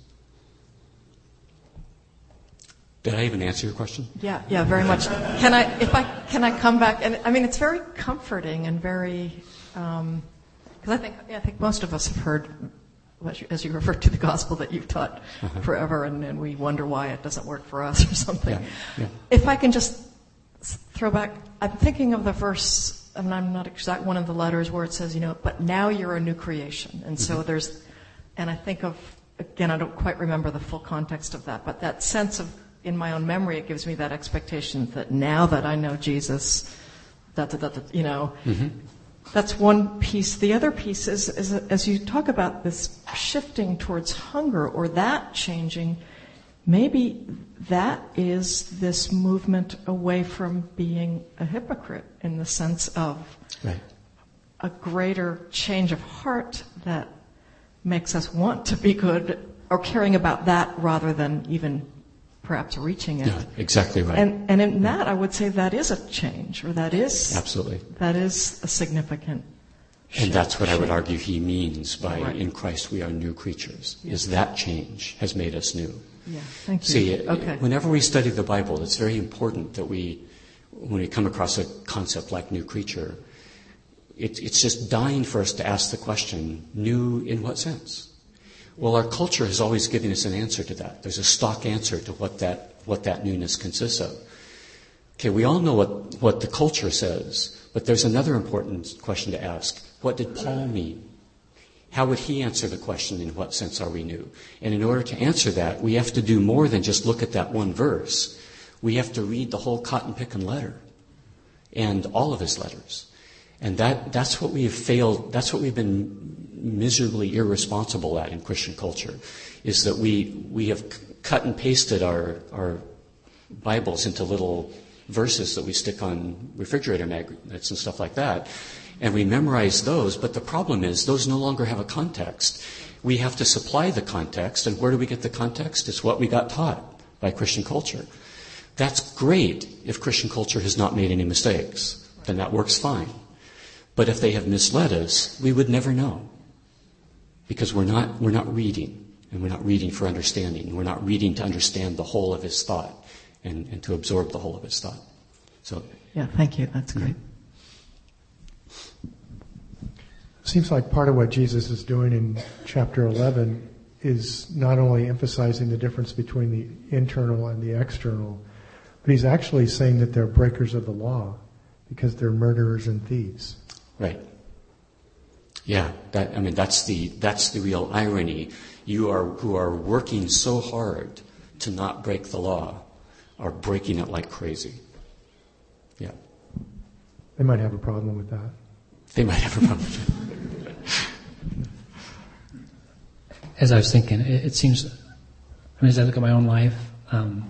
Did I even answer your question? Yeah, yeah, very much. Can I, if I, can I come back? And I mean, it's very comforting and very, um, because I think, I think most of us have heard, as you referred to the gospel that you've taught uh-huh. forever, and, and we wonder why it doesn't work for us or something. Yeah, yeah. If I can just throw back, I'm thinking of the verse, and I'm not exact one of the letters where it says, you know, but now you're a new creation. And so mm-hmm. there's, and I think of, again, I don't quite remember the full context of that, but that sense of, in my own memory, it gives me that expectation that now that I know Jesus, that, that, that you know, mm-hmm. that's one piece. The other piece is, is, as you talk about this shifting towards hunger or that changing, maybe that is this movement away from being a hypocrite in the sense of right. a greater change of heart that makes us want to be good or caring about that rather than even perhaps reaching it. Yeah, exactly right. And, and in that, I would say that is a change, or that is absolutely that is a significant shift. And that's what shift. I would argue he means by right. in Christ we are new creatures, yeah. is that change has made us new. Yeah, thank you. See, okay. whenever we study the Bible, it's very important that we, when we come across a concept like new creature, it, it's just dying for us to ask the question, new in what sense? Well, our culture has always given us an answer to that. There's a stock answer to what that what that newness consists of. Okay, we all know what, what the culture says, but there's another important question to ask. What did Paul mean? How would he answer the question, in what sense are we new? And in order to answer that, we have to do more than just look at that one verse. We have to read the whole cotton-picking letter and all of his letters. And that, that's what we have failed, that's what we've been miserably irresponsible at in Christian culture, is that we we have cut and pasted our, our Bibles into little verses that we stick on refrigerator magnets and stuff like that. And we memorize those, but the problem is those no longer have a context. We have to supply the context, and where do we get the context? It's what we got taught by Christian culture. That's great if Christian culture has not made any mistakes. Then that works fine. But if they have misled us, we would never know. Because we're not we're not reading, and we're not reading for understanding. We're not reading to understand the whole of his thought and, and to absorb the whole of his thought. So yeah, thank you. That's great. Seems like part of what Jesus is doing in chapter eleven is not only emphasizing the difference between the internal and the external, but he's actually saying that they're breakers of the law because they're murderers and thieves. Right. Yeah, that, I mean, that's the, that's the real irony. You are, who are working so hard to not break the law are breaking it like crazy. Yeah. They might have a problem with that. They might have a problem with it. As I was thinking, it, it seems, I mean, as I look at my own life, um,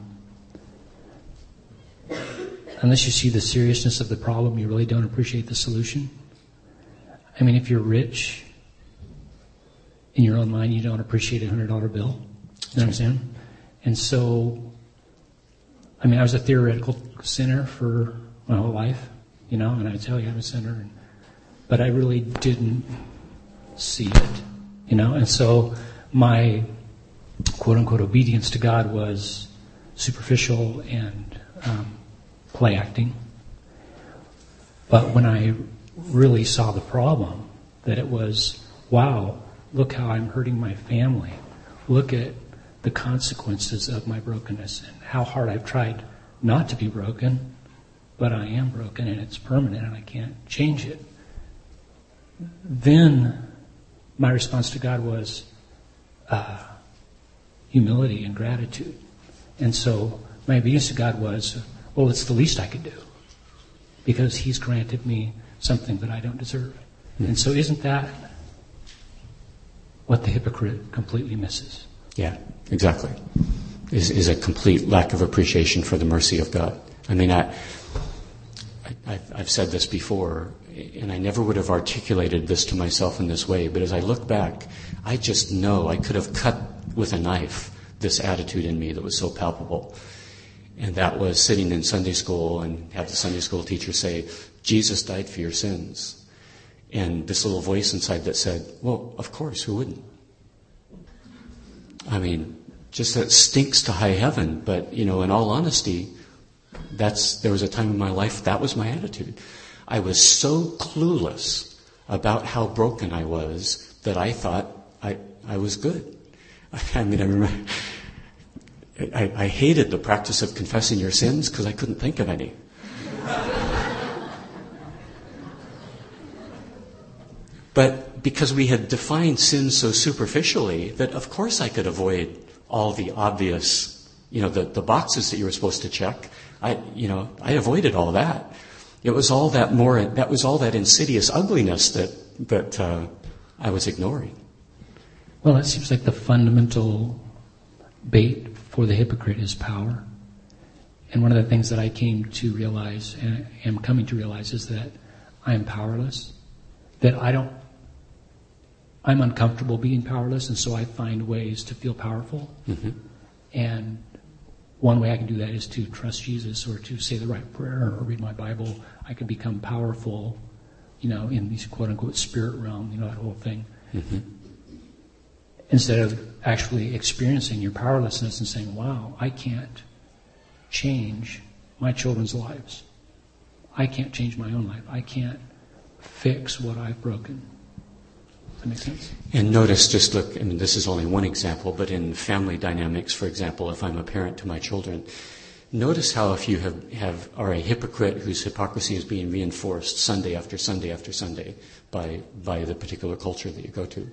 unless you see the seriousness of the problem, you really don't appreciate the solution. I mean, if you're rich, in your own mind, you don't appreciate a one hundred dollar bill. You understand? And so, I mean, I was a theoretical sinner for my whole life, you know, and I tell you I'm a sinner, and, but I really didn't see it, you know, and so my quote-unquote obedience to God was superficial and um, play acting. But when I really saw the problem, that it was, wow, look how I'm hurting my family. Look at the consequences of my brokenness and how hard I've tried not to be broken, but I am broken and it's permanent and I can't change it. Then my response to God was uh, humility and gratitude. And so my obedience to God was, well, it's the least I could do because He's granted me something that I don't deserve. Mm-hmm. And so isn't that what the hypocrite completely misses? Yeah, exactly. Is is a complete lack of appreciation for the mercy of God. I mean, I, I I've, I've said this before, and I never would have articulated this to myself in this way, but as I look back, I just know I could have cut with a knife this attitude in me that was so palpable. And that was sitting in Sunday school and have the Sunday school teacher say, Jesus died for your sins. And this little voice inside that said, well, of course, who wouldn't? I mean, just that stinks to high heaven, but, you know, in all honesty, that's, there was a time in my life that was my attitude. I was so clueless about how broken I was that I thought I, I was good. I mean, I remember, I, I hated the practice of confessing your sins because I couldn't think of any. But because we had defined sin so superficially that of course I could avoid all the obvious, you know, the, the boxes that you were supposed to check. I, you know, I avoided all that. It was all that more, that was all that insidious ugliness that, that uh, I was ignoring. Well, it seems like the fundamental bait for the hypocrite is power. And one of the things that I came to realize, and am coming to realize, is that I am powerless. That I don't, I'm uncomfortable being powerless, and so I find ways to feel powerful. Mm-hmm. And one way I can do that is to trust Jesus or to say the right prayer or read my Bible. I can become powerful, you know, in these quote-unquote spirit realm, you know, that whole thing. Mm-hmm. Instead of actually experiencing your powerlessness and saying, wow, I can't change my children's lives. I can't change my own life. I can't fix what I've broken. Does that make sense? And notice, just look, I mean, this is only one example, but in family dynamics, for example, if I'm a parent to my children, notice how if you have, have are a hypocrite whose hypocrisy is being reinforced Sunday after Sunday after Sunday by by the particular culture that you go to,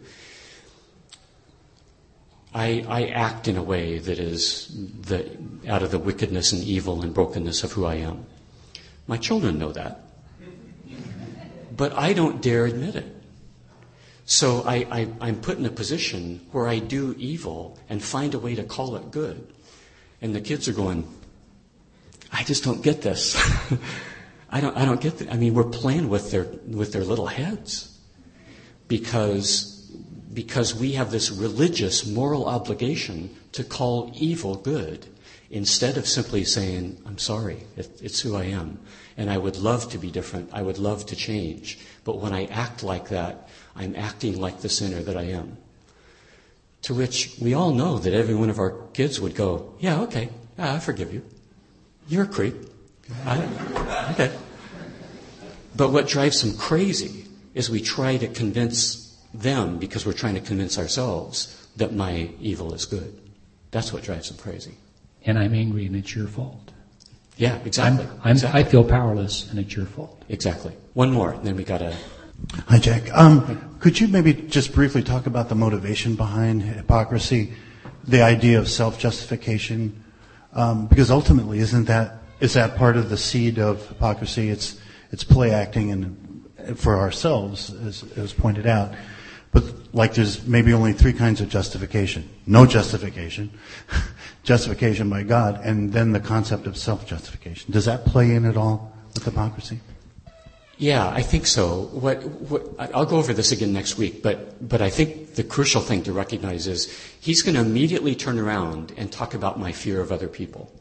I, I act in a way that is the, out of the wickedness and evil and brokenness of who I am. My children know that. But I don't dare admit it. So I, I, I'm put in a position where I do evil and find a way to call it good. And the kids are going, I just don't get this. I don't I don't get that. I mean, we're playing with their with their little heads. Because because we have this religious moral obligation to call evil good instead of simply saying, I'm sorry, it, it's who I am. And I would love to be different. I would love to change. But when I act like that, I'm acting like the sinner that I am. To which we all know that every one of our kids would go, yeah, okay, I forgive you. You're a creep. I, okay. But what drives them crazy is we try to convince them, because we're trying to convince ourselves, that my evil is good. That's what drives them crazy. And I'm angry and it's your fault. Yeah, exactly. I'm, I'm, exactly. I feel powerless and it's your fault. Exactly. One more, and then we got to... Hi, Jack. Um, could you maybe just briefly talk about the motivation behind hypocrisy, the idea of self-justification? Um, because ultimately, isn't that is that part of the seed of hypocrisy? It's it's play acting and for ourselves, as, as pointed out. But like, there's maybe only three kinds of justification: no justification, justification by God, and then the concept of self-justification. Does that play in at all with hypocrisy? Yeah, I think so. What, what, I'll go over this again next week, but, but I think the crucial thing to recognize is he's going to immediately turn around and talk about my fear of other people.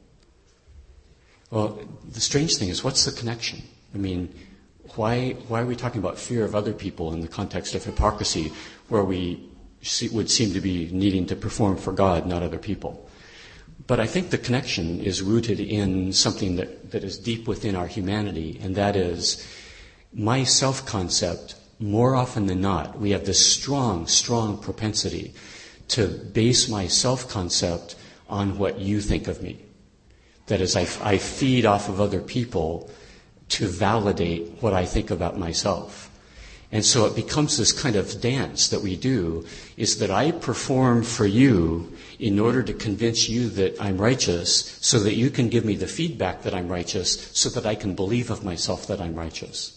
Well, the strange thing is, what's the connection? I mean, why, why are we talking about fear of other people in the context of hypocrisy, where we see, would seem to be needing to perform for God, not other people? But I think the connection is rooted in something that, that is deep within our humanity, and that is my self-concept. More often than not, we have this strong, strong propensity to base my self-concept on what you think of me. That is, I, I feed off of other people to validate what I think about myself. And so it becomes this kind of dance that we do, is that I perform for you in order to convince you that I'm righteous, so that you can give me the feedback that I'm righteous, so that I can believe of myself that I'm righteous.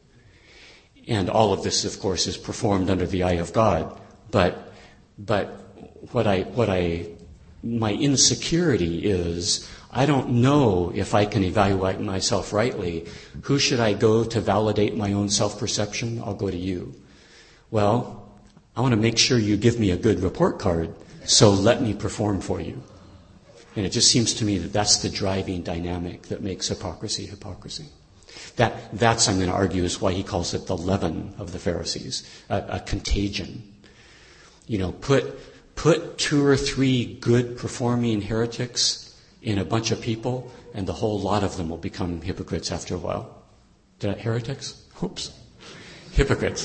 And all of this, of course, is performed under the eye of God. But, but what I, what I, my insecurity is, I don't know if I can evaluate myself rightly. Who should I go to validate my own self-perception? I'll go to you. Well, I want to make sure you give me a good report card, so let me perform for you. And it just seems to me that that's the driving dynamic that makes hypocrisy hypocrisy. That, that's, I'm going to argue, is why he calls it the leaven of the Pharisees, a, a contagion. You know, put, put two or three good performing heretics in a bunch of people, and the whole lot of them will become hypocrites after a while. Did I, heretics? Oops. Hypocrites.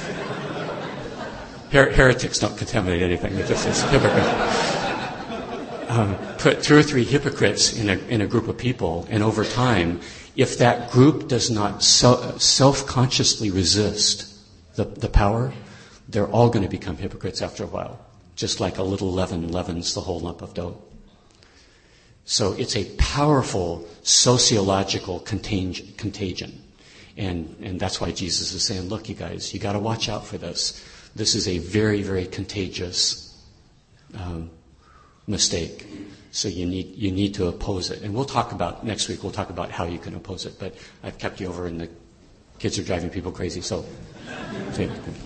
Her, heretics don't contaminate anything. It just is hypocrite. Um, put two or three hypocrites in a, in a group of people, and over time, if that group does not self, self-consciously resist the, the power, they're all going to become hypocrites after a while. Just like a little leaven leavens the whole lump of dough. So it's a powerful sociological contag- contagion. And, and that's why Jesus is saying, look, you guys, you got to watch out for this. This is a very, very contagious um, mistake. So you need you need to oppose it. And we'll talk about, next week, we'll talk about how you can oppose it. But I've kept you over and the kids are driving people crazy. So,